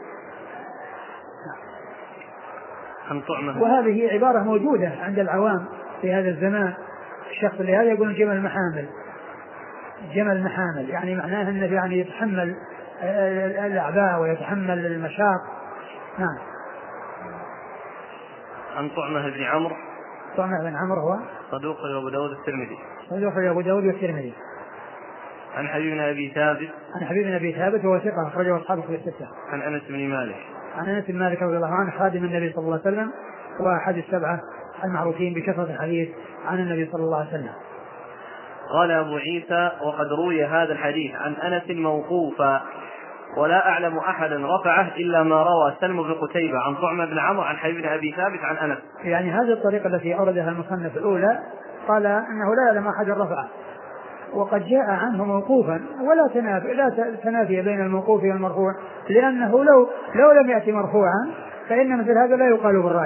وهذه عبارة موجودة عند العوام في هذا الزمان، الشخص اللي هذا يقول جمال المحامل، جمل محامل، يعني معناه أنه يعني يتحمل الأعباء ويتحمل المشاق. نعم. عن طعمة بن عمرو. طعمة بن عمرو هو صدوق أبو داود الترمذي. صدوق أبو داود والترمذي. عن حبيب بن أبي ثابت. عن حبيب بن أبي ثابت وهو ثقة أخرجه أصحابه في الستة. عن أنس بن مالك. عن أنس بن مالك رضي الله عنه خادم النبي صلى الله عليه وسلم وأحد السبعة المعروفين بكثرة الحديث عن النبي صلى الله عليه وسلم. قال أبو عيسى: وقد روي هذا الحديث عن أنس موقوفا، ولا أعلم أحدا رفعه إلا ما روى سلم بن قتيبة عن طعمة بن عمرو عن حبيب بن أبي ثابت عن أنس. يعني هذه الطريقة التي أوردها المصنف الأولى قال أنه لا يعلم أحد رفعه، وقد جاء عنه موقوفا، ولا تنافي بين الموقوف والمرفوع، لأنه لو لم يأتي مرفوعا فإن مثل هذا لا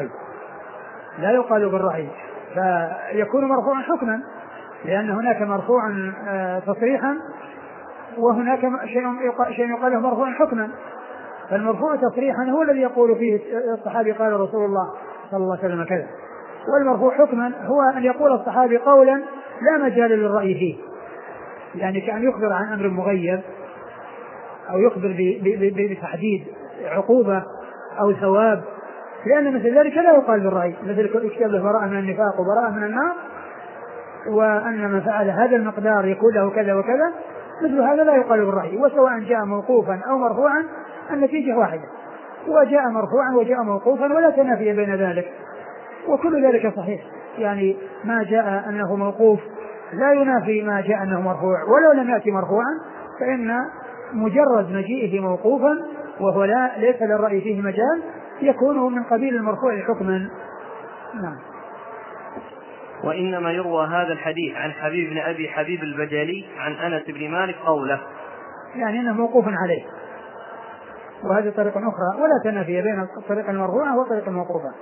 يقال بالرأي، فيكون مرفوعا حكما، لأن هناك مرفوعا تصريحا وهناك شيء يقال مرفوعا حكما. فالمرفوع تصريحا هو الذي يقول فيه الصحابي قال رسول الله صلى الله عليه وسلم كذا، والمرفوع حكما هو أن يقول الصحابي قولا لا مجال للرأي فيه، يعني كأن يخبر عن أمر مغيب أو يخبر بتحديد عقوبة أو ثواب، لأن مثل ذلك لا يقال بالرأي، مثل يكتب له براءة من النفاق وبراءة من النار، وأن من فعل هذا المقدار يكون له كذا وكذا، مثل هذا لا يقال بالرأي. وسواء جاء موقوفا أو مرفوعا النتيجة واحدة، وجاء مرفوعا وجاء موقوفا ولا تنافي بين ذلك، وكل ذلك صحيح. يعني ما جاء أنه موقوف لا ينافي ما جاء أنه مرفوع، ولو لم يأتي مرفوعا فإن مجرد مجيئه موقوفا وهو ليس للرأي فيه مجال يكون من قبيل المرفوع حكما. نعم. وإنما يروى هذا الحديث عن حبيب بن أبي حبيب البجلي عن أنس بن مالك قوله، يعني أنه موقوف عليه، وهذه طريقة أخرى ولا تنافي بين الطريقة المرفوعة والطريقة الموقوفة.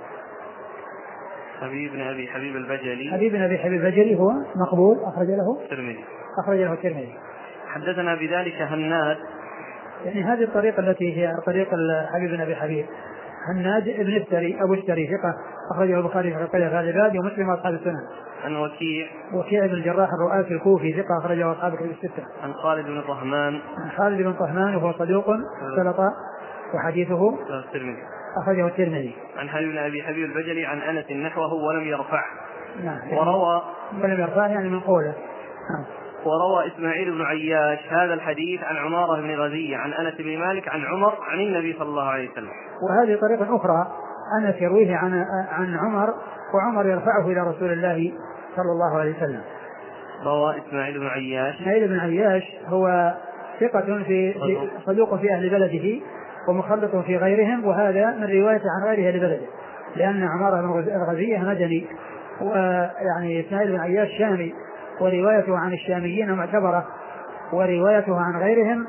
حبيب بن أبي حبيب البجلي. حبيب بن أبي حبيب البجلي هو مقبول أخرج له الترمذي. حدثنا بذلك هناد، يعني هذه الطريقة التي هي طريقة حبيب بن أبي حبيب. هناد ابن التري أبو التري ثقة أخرجه البخاري في الغالبات ومسلم وأصحاب السنن. عن وكيع بن الجراح الرؤاسي الكوفي ثقة أخرجه أصحاب الكتب الستة. عن خالد بن طهمان وهو صدوق سلط وحديثه أخرجه الترمذي. عن حبيب بن أبي حبيب البجلي عن أنس نحوه ولم يرفع. نعم. ولم يرفع يعني من قوله. وروى إسماعيل بن عياش هذا الحديث عن عمارة بن غزية عن أنس بن مالك عن عمر عن النبي صلى الله عليه وسلم. وهذه طريقة أخرى أنس يرويه عن عمر، وعمر يرفعه إلى رسول الله صلى الله عليه وسلم. روى إسماعيل بن عياش هو ثقة في صدوق في أهل بلده ومخلط في غيرهم، وهذا من رواية عن غيره لبلده، لأن عمارة بن غزية مدني، ويعني إسماعيل بن عياش شامي، وروايته عن الشاميين معتبرة، وروايته عن غيرهم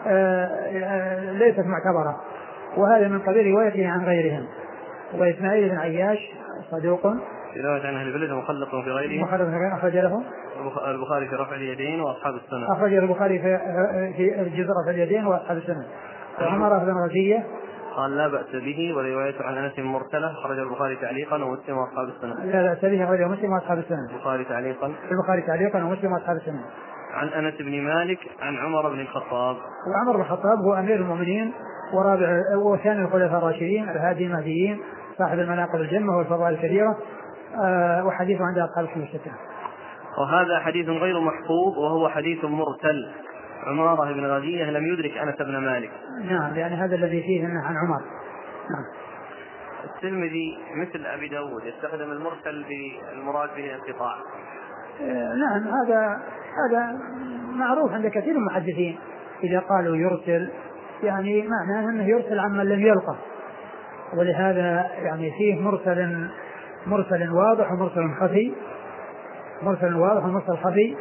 ليست معتبرة، وهذا من قبيل روايته عن غيرهم. وإسماعيل بن عياش صدوق رواية عن أهل البلد مخلط في غيره، أخرج له البخاري في رفع اليدين وأصحاب السنن. أخرج البخاري في الجزء رفع اليدين وأصحاب السنن. وعمارة بن غزية قال لا بأس به، وروايته عن أنس مرسلة خرج البخاري تعليقا ومسلم وأصحاب السنن. لا بأس به خرج مسلم وأصحاب السنن. البخاري تعليقا ومسلم وأصحاب السنن. عن أنس بن مالك عن عمر بن الخطاب. وعمر بن الخطاب هو أمير المؤمنين وثاني الخلفاء الراشدين الهادي المهديين صاحب المناقب الجمة والفضائل الكبيرة، وحديثه عند أصحاب الكتب الستة. وهذا حديث غير محفوظ وهو حديث مرسل. عمارة بن غزية لم يدرك أنس بن مالك. نعم، يعني هذا الذي فيه عن عمر. نعم. الترمذي مثل أبي داود يستخدم المرسل بالمراد به الانقطاع. نعم، هذا معروف عند كثير من المحدثين، إذا قالوا يرسل يعني معناه أنه يرسل عمن لم يلقى، ولهذا يعني فيه مرسل واضح ومرسل خفي،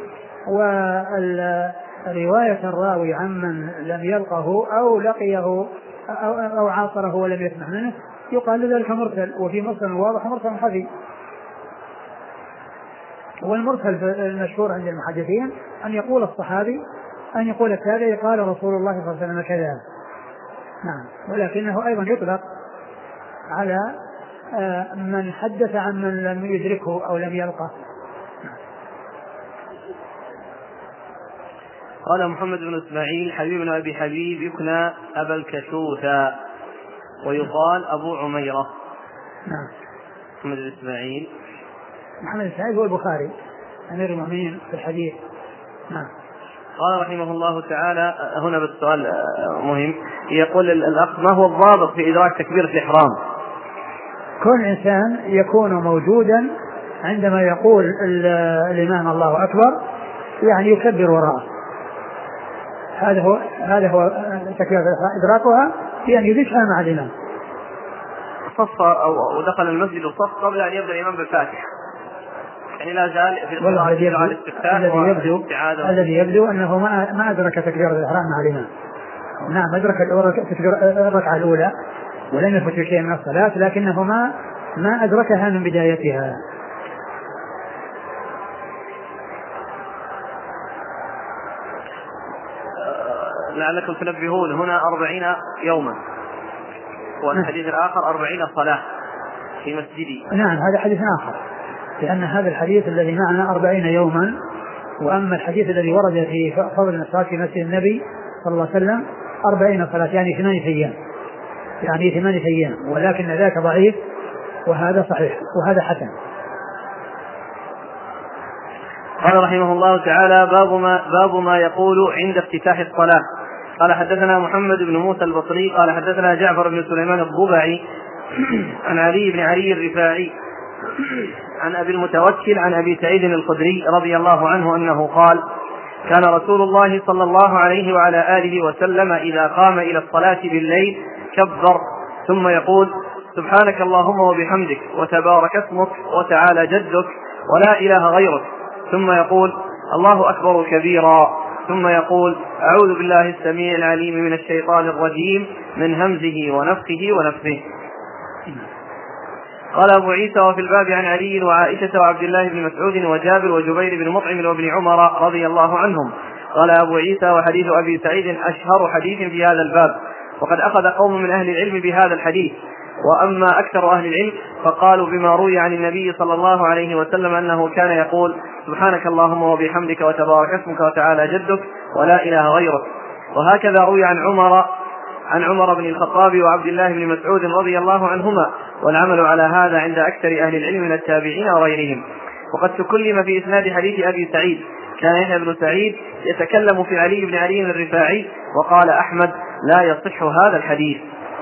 ورواية الراوي عمن لم يلقه أو لقيه أو عاصره ولم يسمع منه يقال ذلك مرسل، وفي مرسل واضح ومرسل خفي. والمرسل المشهور عند المحدثين أن يقول الصحابي أن يقول التابعي قال رسول الله صلى الله عليه وسلم كذا. نعم، ولكنه أيضا يطلق على من حدث عن من لم يدركه أو لم يلقه. قال محمد بن إسماعيل حبيب بن أبي حبيب يكنى أبا الكشوثة ويقال أبو عميرة. نعم. محمد بن إسماعيل هو البخاري أمير المؤمنين في الحديث. نعم. قال رحمه الله تعالى هنا بالسؤال مهم يقول الأخ ما هو الضابط في إدراك تكبيرة الإحرام؟ كل إنسان يكون موجودا عندما يقول الإمام الله أكبر يعني يكبر وراءه. هذا هو تكبيرة إدراكها بأن يدركها مع الإمام. صف أو دخل المسجد وصف قبل أن يبدأ الإمام بالفاتحة يعني لا زال في القراءة على الاستفتاح. الذي يبدو أنه ما أدرك تكبيرة الإحرام مع الإمام. نعم أدرك الركعة الأولى ولم يفوت شيء من الصلاة لكنه ما أدركها من بدايتها. لعلكم تنبهون هنا 40 يوما والحديث الآخر 40 صلاة في مسجدي. نعم هذا حديث آخر لأن هذا الحديث الذي معنا 40 يوما وأما الحديث الذي ورد في فضل الصلاة في مسجد النبي صلى الله عليه وسلم 40 صلاة يعني 8 أيام ولكن ذاك ضعيف وهذا صحيح وهذا حسن. قال رحمه الله تعالى باب ما يقول عند افتتاح الصلاة. قال حدثنا محمد بن موسى البصري قال حدثنا جعفر بن سليمان الضبعي عن علي بن علي الرفاعي عن أبي المتوكل عن أبي سعيد الخدري رضي الله عنه أنه قال كان رسول الله صلى الله عليه وعلى آله وسلم إذا قام إلى الصلاة بالليل كبر ثم يقول سبحانك اللهم وبحمدك وتبارك اسمك وتعالى جدك ولا إله غيرك ثم يقول الله أكبر كبيرا ثم يقول أعوذ بالله السميع العليم من الشيطان الرجيم من همزه ونفخه ونفثه. قال أبو عيسى وفي الباب عن علي وعائشة وعبد الله بن مسعود وجابر وجبير بن مطعم وابن عمر رضي الله عنهم. قال أبو عيسى وحديث أبي سعيد أشهر حديث في هذا الباب وقد أخذ قوم من أهل العلم بهذا الحديث وأما أكثر أهل العلم فقالوا بما روي عن النبي صلى الله عليه وسلم أنه كان يقول سبحانك اللهم وبحمدك وتبارك اسمك وتعالى جدك ولا إله غيرك. وهكذا روي عن عمر بن الخطاب وعبد الله بن مسعود رضي الله عنهما والعمل على هذا عند أكثر أهل العلم من التابعين وغيرهم. وقد تكلم في إسناد حديث أبي سعيد كان يحيى بن سعيد يتكلم في علي بن علي الرفاعي وقال أحمد لا يصح هذا الحديث.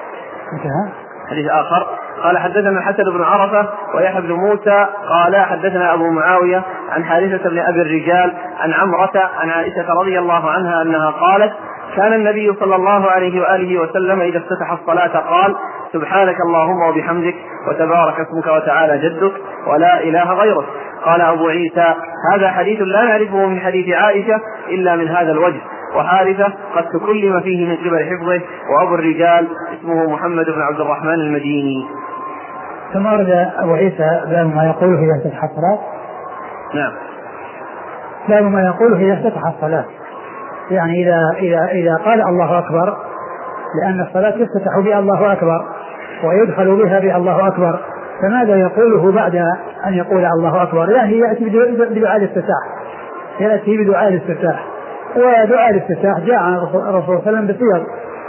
حديث آخر قال حدثنا الحسن بن عرفة ويحيى بن موسى قال حدثنا أبو معاوية عن حارثة بن أبي الرجال عن عمرة عن عائشة رضي الله عنها أنها قالت كان النبي صلى الله عليه وآله وسلم إذا افتتح الصلاة قال سبحانك اللهم وبحمدك وتبارك اسمك وتعالى جدك ولا إله غيرك. قال أبو عيسى هذا حديث لا نعرفه من حديث عائشة إلا من هذا الوجه وحارثة قد تكلم فيه من قبل حفظه وأبو الرجال اسمه محمد بن عبد الرحمن المديني. ثم ورد أبو عيسى باب ما يقوله إذا افتتح الصلاة. نعم باب ما يقوله إذا افتتح الصلاة يعني إذا قال الله أكبر لأن الصلاة تفتتح بها الله أكبر ويدخل بها بها الله أكبر فماذا يقوله بعد أن يقول الله أكبر يعني يأتي بدعاء الاستفتاح ودعاء الاستفتاح جاء عن الرسول صلى الله عليه وسلم بصيغ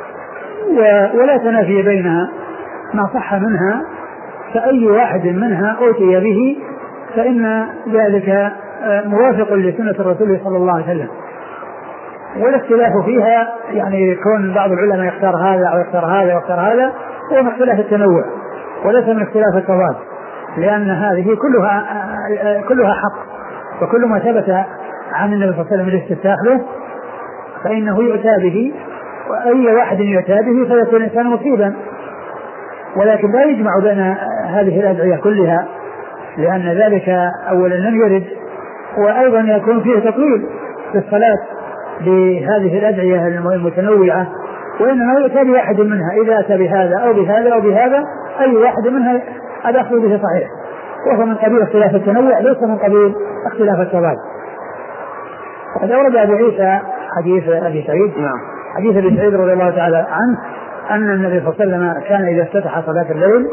ولا تنافي بينها ما صح منها فأي واحد منها أوتي به فإن ذلك موافق لسنة الرسول صلى الله عليه وسلم والاختلاف فيها يعني يكون بعض العلماء يختار هذا أو يختار هذا ويختار هذا هو من اختلاف التنوع وليس من اختلاف التضاد لأن هذه كلها حق وكل ما ثبت عن النبي صلى الله عليه وسلم الاستفتاح له فإنه يؤتى به وأي واحد يؤتى به فيكون الإنسان مصيبا ولكن لا يجمع بين هذه الأدعية كلها لأن ذلك أولا لم يرد وأيضا يكون فيه تطويل في الصلاة بهذه الأدعية المتنوعة وإنما يؤتى بواحد منها إذا أتى بهذا أو بهذا أو بهذا أي واحد منها الأخذ به صحيح وهو من قبيل اختلاف التنوع ليس من قبيل اختلاف التضاد. وقد أورد أبو عيسى حديث أبي سعيد حديث أبي سعيد رضي الله تعالى عنه أن النبي صلى الله عليه وسلم كان إذا افتتح صلاة الليل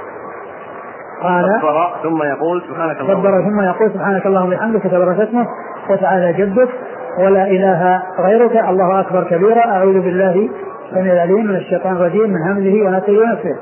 قال ثم يقول سبحانك اللهم وبحمدك وتبارك اسمك وتعالى جدك ولا إله غيرك، الله أكبر كبيرا، أعوذ بالله السميع العليم من الشيطان الرجيم من همزه ونفخه ونفثه.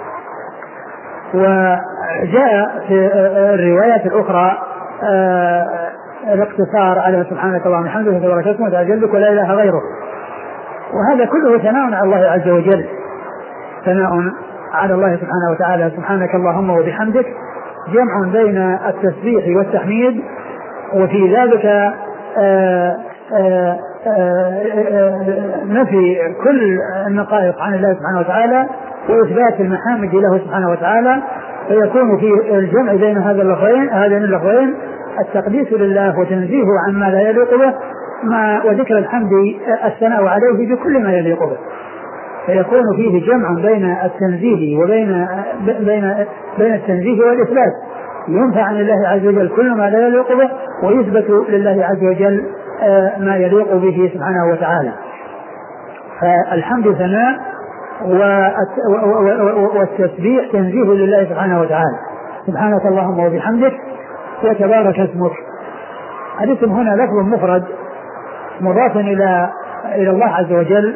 وجاء في الروايات الأخرى الاقتصار على سبحانك اللهم وبحمدك تبارك اسمك وتعالى جدك ولا إله غيره. وهذا كله ثناء على الله عز وجل، ثناء على الله سبحانه وتعالى. سبحانك اللهم وبحمدك جمع بين التسبيح والتحميد، وفي ذلك نفي كل النقائص عن الله سبحانه وتعالى وإثبات المحامد له سبحانه وتعالى، فيكون في الجمع بين هذين اللفظين التقديس لله وتنزيهه عما لا يليق به وذكر الحمد الثناء عليه بكل ما يليق به، فيكون فيه جمع بين التنزيه وبين بين التنزيه والإثبات، ينفى عن الله عز وجل كل ما لا يليق به ويثبت لله عز وجل ما يليق به سبحانه وتعالى. فالحمد ثناء والتسبيح تنزيه لله سبحانه وتعالى. سبحانك اللهم وبحمدك وتبارك اسمك. الاسم هنا لفظ مفرد مضاف إلى الله عز وجل،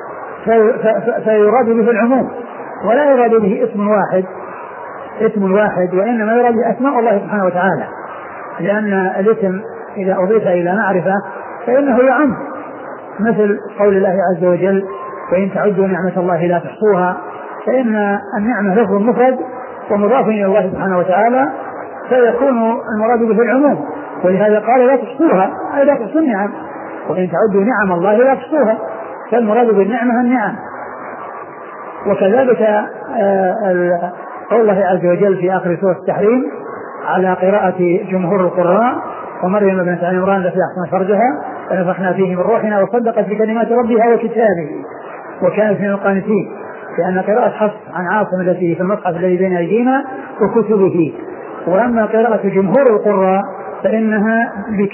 فيراد به العموم ولا يراد به اسم واحد، وإنما يراد به أسماء الله سبحانه وتعالى، لأن الاسم إذا أضيف إلى معرفة فإنه يعم، مثل قول الله عز وجل وإن تعدوا نعمة الله لا تحصوها، فإن النعمة لفظ مفرد ومضاف إلى الله سبحانه وتعالى فيكون المراد به العموم، ولهذا قال لا تحصوها أي لا تحصوا النعم، وإن تعدوا نعم الله لا تحصوها، فالمراد بالنعمة النعم. وكذلك قول الله عز وجل في آخر سورة التحريم على قراءة جمهور القراء ومريم بنت عمران التي أحصنت فرجها فنفخنا فيه من روحنا وصدقت بكلمات ربها وكتابه وكانت من القانتين، لأن قراءة حفص عن عاصم التي في المصحف الذي بين أيدينا وكتبه. وأما قراءة جمهور القراء فإنها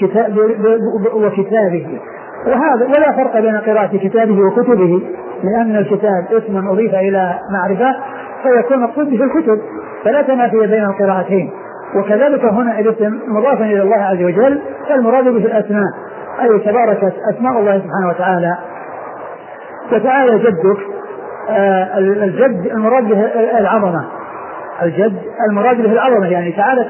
وكتابه، وهذا ولا فرق بين قراءة كتابه وكتبه، لأن الكتاب اسم أضيف إلى معرفة فيكون مقصود به الكتب، فلا تنافي بين القراءتين. وكذلك هنا الاسم مضافا إلى الله عز وجل فالمراد به الأسماء، أي تباركت أسماء الله سبحانه وتعالى. وتعالى جدك، الجد المراد به العظمة، الجد المراد به العظمة، يعني تعالت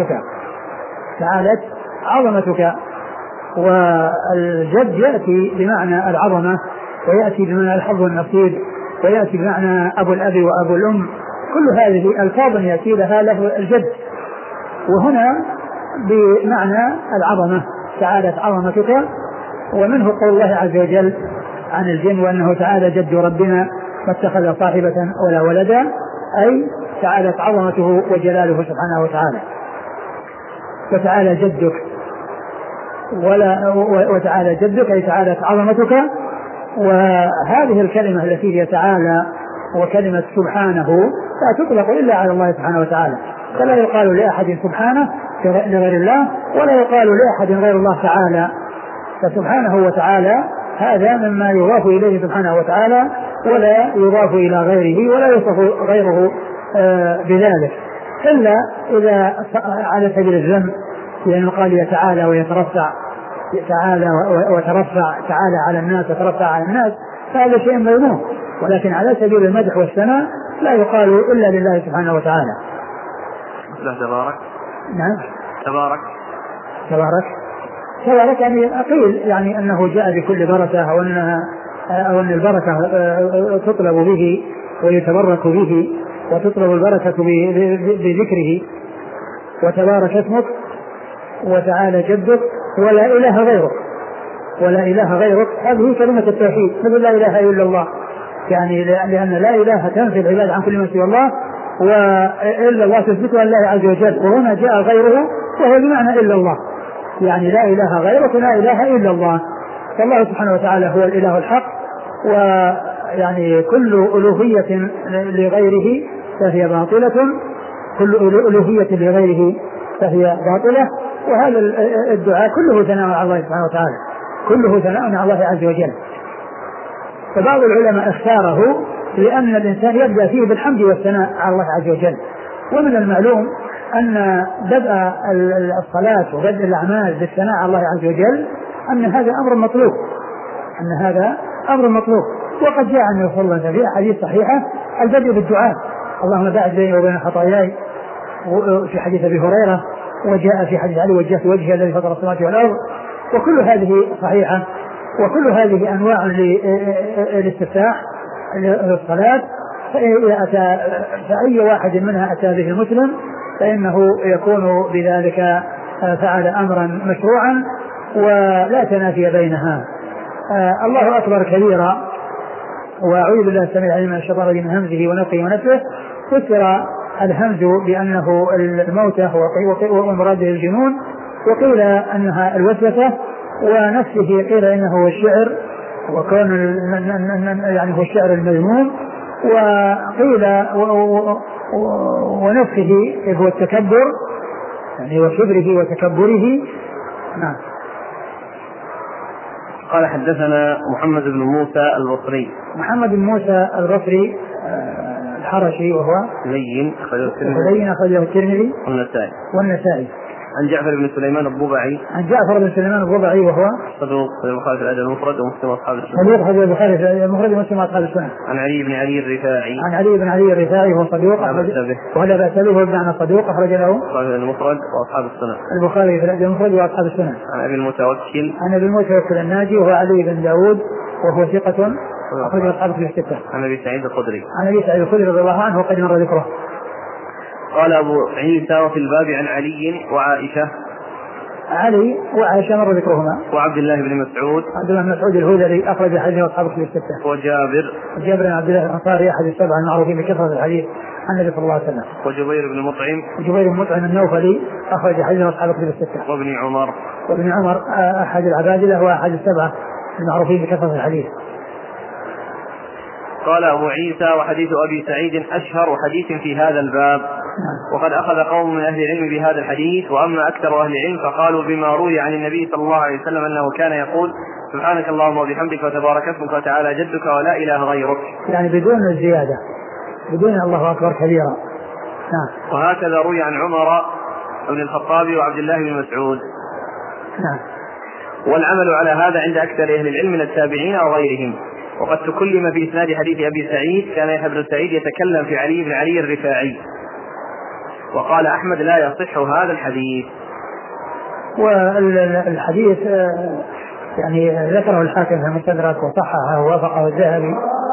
عظمتك. والجد يأتي بمعنى العظمة، ويأتي بمعنى الحظ والنصيب، ويأتي بمعنى أبو الأب وأبو الأم، كل هذه ألفاظ يأتي لها لفظ الجد. وهنا بمعنى العظمة، تعالت عظمتك. ومنه قول الله عز وجل عن الجن وأنه تعالى جد ربنا ما اتخذ صاحبة ولا ولدا، أي تعالت عظمته وجلاله سبحانه وتعالى. فتعالى جدك وتعالى جدك أي تعالت عظمتك. وهذه الكلمة التي هي تعالى وكلمة سبحانه لا تطلق إلا على الله سبحانه وتعالى، فلا يقال لأحد سبحانه لغير الله، ولا يقال لأحد غير الله تعالى. فسبحانه وتعالى هذا مما يضاف إليه سبحانه وتعالى ولا يضاف إلى غيره، ولا يصف غيره بذلك، إلا إذا على سبيل الذم، لأنه قال يتعالى ويترفع، تعالى وترفع، تعالى على الناس وترفع على الناس، فهذا شيء مذموم. ولكن على سبيل المدح والثناء لا يقال إلا لله سبحانه وتعالى. تبارك. نعم. تبارك يعني أقيل يعني أنه جاء بكل بركة، أو أن البركة تطلب به ويتبرك به، وتطلب البركة بذكره. وتبارك اسمك وتعالى جدك ولا إله غيرك، هذه كلمة التوحيد، مثل لا إله إلا الله، يعني لأن لا إله تنفي العباد عن كل ما سوى الله، وإلا الله تثبتها لله عز وجل. وهنا جاء غيره وهو بمعنى إلا الله، يعني لا إله غيرك لا إله إلا الله. فالله سبحانه وتعالى هو الإله الحق، ويعني كل ألوهية لغيره فهي باطلة، كل ألوهية لغيره فهي باطلة. وهذا الدعاء كله ثناء على الله سبحانه وتعالى، كله ثناء على الله عز وجل. فبعض العلماء اختاره لأن الإنسان يبدأ فيه بالحمد والثناء على الله عز وجل. ومن المعلوم أن بدء الصلاة وبدء الأعمال بالثناء على الله عز وجل أن هذا أمر مطلوب، أن هذا أمر مطلوب. وقد جاء أن صلى الله عليه وسلم في أحاديث صحيحة البدء بالدعاء، اللهم باعد بيني وبين خطاياي، في حديث أبي هريرة، وجاء في حديث علي وجهت وجهي الذي فطر السماوات والأرض، وكل هذه صحيحة، وكل هذه أنواع للاستفتاح للصلاة. فأي واحد منها أتى به المسلم فإنه يكون بذلك فعل أمرا مشروعا ولا تنافي بينها. الله أكبر كبيرا، وأعوذ بالله السميع العليم من الشيطان الرجيم من همزه ونفخه ونفثه. فسر الهمز بأنه الموتى والمراد به الجنون، وقيل أنها الوسوسة، ونفسه قيل إنه هو الشعر، وكون يعني هو الشعر المذموم، وقيل ونفسه هو التكبر، يعني وكبره وتكبره. نعم. قال حدثنا محمد بن موسى البصري. محمد بن موسى البصري الحرشي، وهو لين أخرجه الترمذي والنسائي. عن جعفر بن سليمان الضبعي. عن جعفر بن سليمان الضبعي وهو صدوق في البخاري في الأدب المفرد ومسلم أصحاب السنة. صدوق في البخاري في المفرد ومسلم أصحاب السنة. عن علي بن علي الرفاعي. عن علي بن علي الرفاعي وهو صدوق ولا بأس به، وبمعنى صدوق أخرج له البخاري المفرد وأصحاب السنة. البخاري في الأدب المفرد وأصحاب السنة. عن أبي المتوكل. عن أبي المتوكل الناجي وهو علي بن داود وهو ثقة أخرج أصحاب في الستة. عن أبي سعيد الخدري. عن أبي سعيد الخدري رضي الله عنه وقد مر ذكره. قال أبو عيسى وفي الباب عن علي وعائشة. علي وعائشة مر ذكرهما. وعبد الله بن مسعود. عبد الله بن مسعود الهذلي أخرج حديثه أصحاب في الستة. وجابر بن عبد الله الأنصاري أحد السبعة المعروفين بكثرة الحديث عن النبي صلى الله عليه وسلم. وجبير بن مطعم. جبير بن مطعم النوفلي أخرج حديثه أصحاب في الستة. وابن عمر أحد العبادلة وأحد السبعة المعروفين بكثرة الحديث. قال أبو عيسى وحديث أبي سعيد أشهر حديث في هذا الباب، وقد أخذ قوم من أهل العلم بهذا الحديث، وأما أكثر أهل العلم فقالوا بما روي عن النبي صلى الله عليه وسلم أنه كان يقول سبحانك اللهم وبحمدك وتبارك اسمك وتعالى جدك ولا إله غيرك، يعني بدون الزيادة، بدون الله أكبر كبيرا. وهكذا روي عن عمر بن الخطاب وعبد الله بن مسعود. والعمل على هذا عند أكثر أهل العلم من التابعين أو غيرهم. وقد تكلم في إسناد حديث أبي سعيد كان يحيى بن سعيد يتكلم في علي بن علي الرفاعي، وقال أحمد لا يصح هذا الحديث. والحديث يعني ذكره الحاكم في المستدرك وصححه ووافقه الذهبي.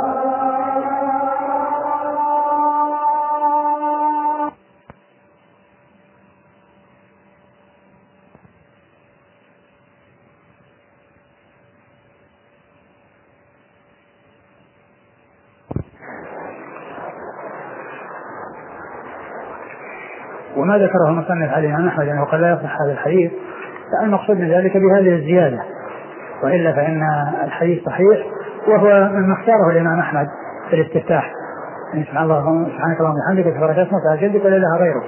وما ذكره المصنف علي عن أحمد أنه قد لا يصح هذا الحديث، فالمقصود من ذلك بهذه الزيادة، وإلا فإن الحديث صحيح وهو مما اختاره الإمام أحمد في الاستفتاح، سبحانك اللهم وبحمدك وتبارك اسمك وتعالى جدك ولا إله غيره.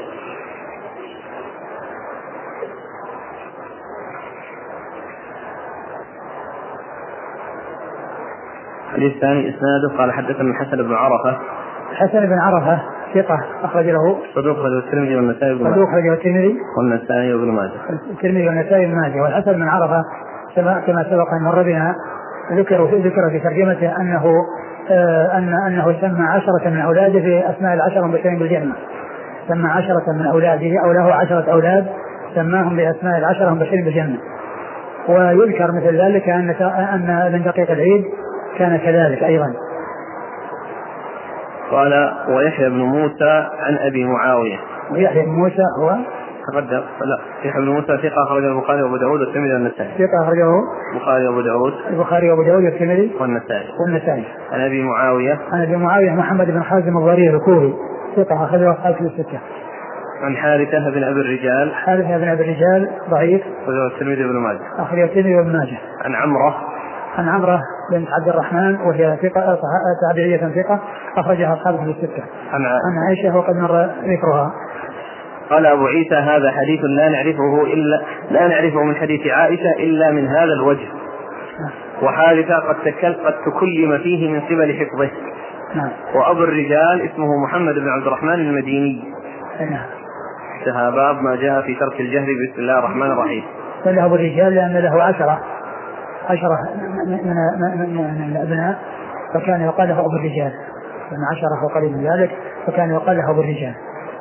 الحديث الثاني إسناده قال حدثنا الحسن بن عرفة. الحسن بن عرفة ثقة أخرج له صدوق أخرجه الترمذي والنسائي وابن ماجه. الترمذي والنسائي وابن ماجه. والحسن بن عرفة كما سبق أن مر بنا ذكر في ترجمته أنه سمى 10 من أولاده في أسماء 10 المبشرين بالجنة. سمى 10 من أولاده أو له 10 أولاد سماهم بأسماء 10 المبشرين بالجنة. ويذكر مثل ذلك أن من دقيق العيد كان كذلك أيضا. قال ويحيى بن موسى عن أبي معاوية. ويحيى بن موسى هو تقدم يحيى بن موسى ثقة أخرجه البخاري وأبو داود والترمذي والنسائي. ثقة أخرجه البخاري وأبو داود والترمذي والنسائي. عن أبي معاوية محمد بن حازم الضرير الكوفي ثقة أخرجه أصحاب الستة. عن حارثة بن أبي الرجال ضعيف أخرجه الترمذي وابن ماجه. عن عمرة بنت عبد الرحمن وهي ثقة تابعية ثقة أخرجها أصحاب الستة. عن عائشة وقد مر ذكرها. قال أبو عيسى هذا حديث لا نعرفه من حديث عائشة إلا من هذا الوجه. وحارثة قد تكلم فيه من قبل حفظه. وأبو الرجال اسمه محمد بن عبد الرحمن المديني. باب ما جاء في ترك الجهر بسم الله الرحمن الرحيم. فله أبو الرجال لأن له 10 10 من الأبناء فكان يقال له أبو الرجال، من 10 وقريب من ذلك فكان يقال له أبو الرجال.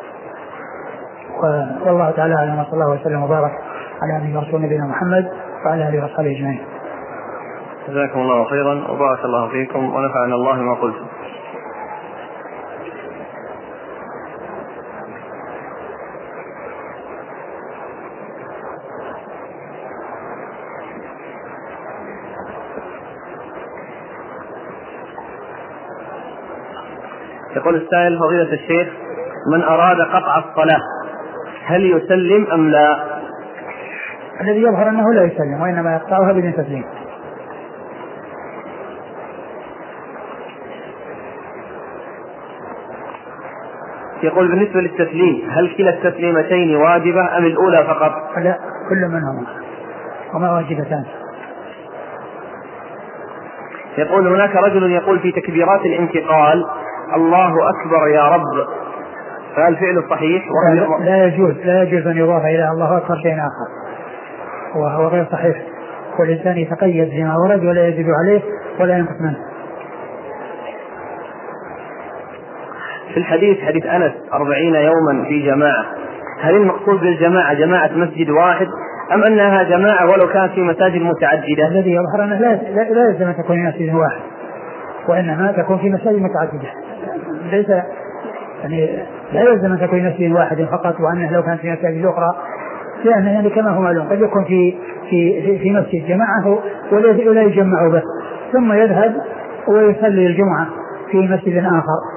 والله تعالى أعلم، وصلى الله وسلم وبارك على نبينا ورسول نبينا محمد وعلى آله وصحبه أجمعين. جزاكم الله خيرا وبارك الله فيكم ونفعنا الله ما قلتم. يقول السائل: فضيلة الشيخ، من أراد قطع الصلاة هل يسلم أم لا؟ الذي يظهر أنه لا يسلم وإنما يقطعها بدون تسليم. يقول: بالنسبة للتسليم هل كلا التسليمتين واجبة أم الأولى فقط؟ لا، كل منهما وما واجبتان. يقول: هناك رجل يقول في تكبيرات الانتقال: الله أكبر يا رب، فهل فعله صحيح؟ لا يجوز أن يضاف إلى الله أكبر شيء آخر، وهو غير صحيح. والإنسان يتقيد بما ورد ولا يزيد عليه ولا ينقص منه. في الحديث حديث أنس 40 يوما في جماعة، هل المقصود بالجماعة جماعة مسجد واحد أم أنها جماعة ولو كانت في مساجد متعددة؟ الذي يظهر أنه لا يلزم أن تكون في مسجد واحد، وإنما تكون في مساجد متعددة. ليس يعني لا يلزم أن تكون في مسجد واحد فقط، وأنه لو كانت في مساجد أخرى، لأنه يعني كما هو معلوم قد يكون في مسجد جماعة ولا يجمع به، ثم يذهب ويصلي الجمعة في مسجد آخر.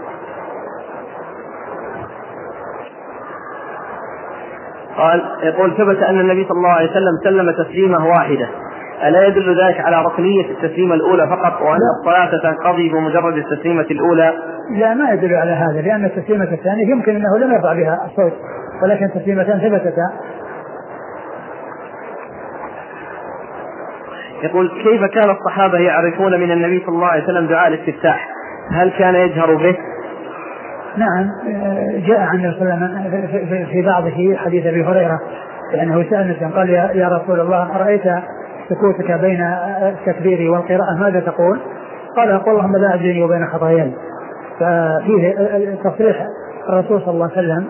يقول: ثبت أن النبي صلى الله عليه وسلم سلم تسليمة واحدة، ألا يدل ذلك على ركنية التسليمة الأولى فقط وأن الصلاة تنقضي بمجرد التسليمة الأولى؟ لا، ما يدل على هذا، لأن التسليمة الثانية يمكن أنه لم يرفع بها الصوت، ولكن تسليمتان ثبتتا. يقول: كيف كان الصحابة يعرفون من النبي صلى الله عليه وسلم دعاء الاستفتاح؟ هل كان يجهر به؟ نعم، جاء عن النبي صلى الله عليه وسلم في بعضه حديث أبي هريرة لأنه سأل قال: يا رسول الله، أرأيت سكوتك بين التكبير والقراءة ماذا تقول؟ قال: أقول اللهم باعد بيني وبين خطاياي. ففيه تصريح الرسول صلى الله عليه وسلم.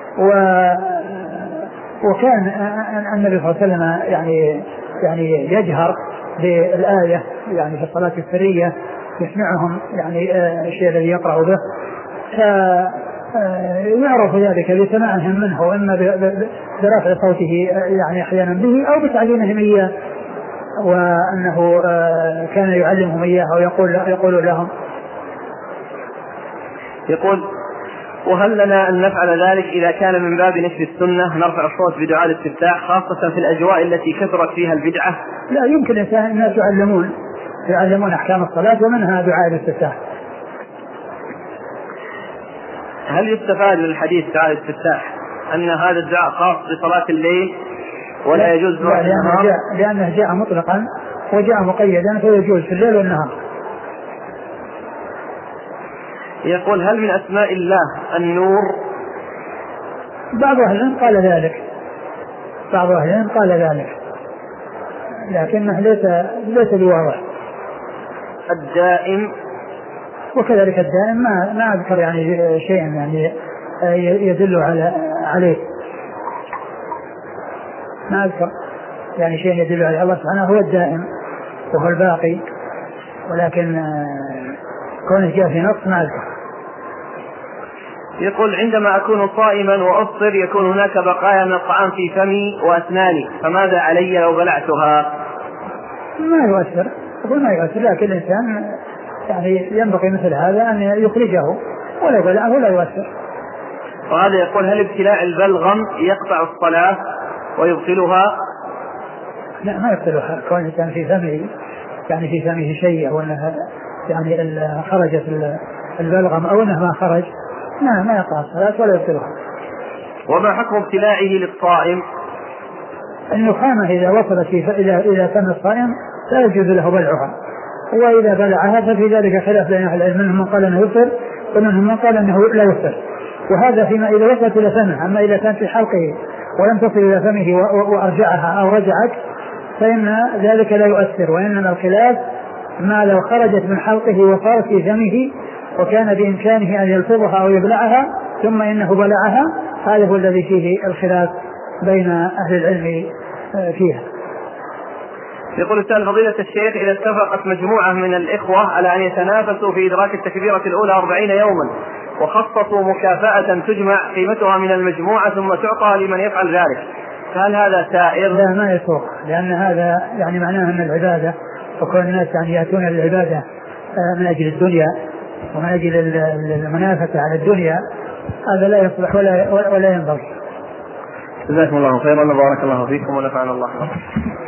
وكان النبي صلى الله عليه وسلم يعني يجهر بالآية يعني في الصلاة السرية، يسمعهم يعني الشيء الذي يقرأ به، فيعرف ذلك بسماعهم منه، إما برفع صوته يعني أحيانا به أو بتعليمهم إياه، وأنه كان يعلمهم إياه ويقول لهم. يقول: وهل لنا أن نفعل ذلك إذا كان من باب نشر السنة نرفع الصوت بدعاء الاستفتاح خاصة في الأجواء التي كثرت فيها البدعة؟ لا، يمكن الناس يعلمون أحكام الصلاة ومنها دعاء الاستفتاح. هل يستفاد من الحديث دعاء الاستفتاح أن هذا الدعاء خاص بصلاة الليل ولا يجوز صلاة النهار؟ لأنه جاء مطلقا وجاء مقيدا فيجوز في الليل والنهار. يقول: هل من أسماء الله النور؟ بعض أهل العلم قال ذلك، لكنه ليس بواضح. الدائم؟ وكذلك الدائم ما أذكر يعني شيء يعني يدل عليه، ما أذكر يعني شيء يدل عليه. الله سبحانه هو الدائم وهو الباقي، ولكن كونه جاء في نص ما أذكر. يقول: عندما أكون صائما وأفطر يكون هناك بقايا من الطعام في فمي وأسناني، فماذا علي لو بلعتها؟ ما يؤثر، لكن الإنسان يعني ينبغي مثل هذا أن يخرجه، ولا بلعه لا يؤثر. وهذا يقول: هل ابتلاع البلغم يقطع الصلاة ويبطلها؟ لا، ما يبطلها. كون الإنسان في فمه شيء أو أنها يعني خرجت البلغم أو أنه ما خرج، ما يقطع الصلاة ولا يبطلها. وما حكم ابتلاعه للصائم؟ النخامة إذا وصلت إلى فم الصائم لا يجوز له بلعها، وإذا بلعها ففي ذلك خلاف بين أهل العلم، منهم من قال أنه يفطر ومنهم من قال أنه لا يفطر، وهذا فيما إذا وصلت إلى فمه. أما إذا كانت في حلقه ولم تصل إلى فمه وأرجعها أو رجعت فإن ذلك لا يؤثر، وإنما الخلاف ما لو خرجت من حلقه وصارت في فمه وكان بإمكانه أن يلفظها أو يبلعها ثم إنه بلعها، هذا هو الذي فيه الخلاف بين أهل العلم فيها. يقول السائل فضيلة الشيخ: إذا اتفقت مجموعة من الإخوة على أن يتنافسوا في إدراك التكبيرة الأولى 40 يوما وخصصوا مكافأة تجمع قيمتها من المجموعة ثم تعطى لمن يفعل ذلك، فهل هذا سائر؟ لا، ما يسوق، لأن هذا يعني معناه أن العبادة وكون الناس يعني يأتون للعبادة من أجل الدنيا ومن أجل المنافسة على الدنيا، هذا لا يصلح ولا ينبغي. جزاكم الله خيرا وبارك الله فيكم ونفعنا الله.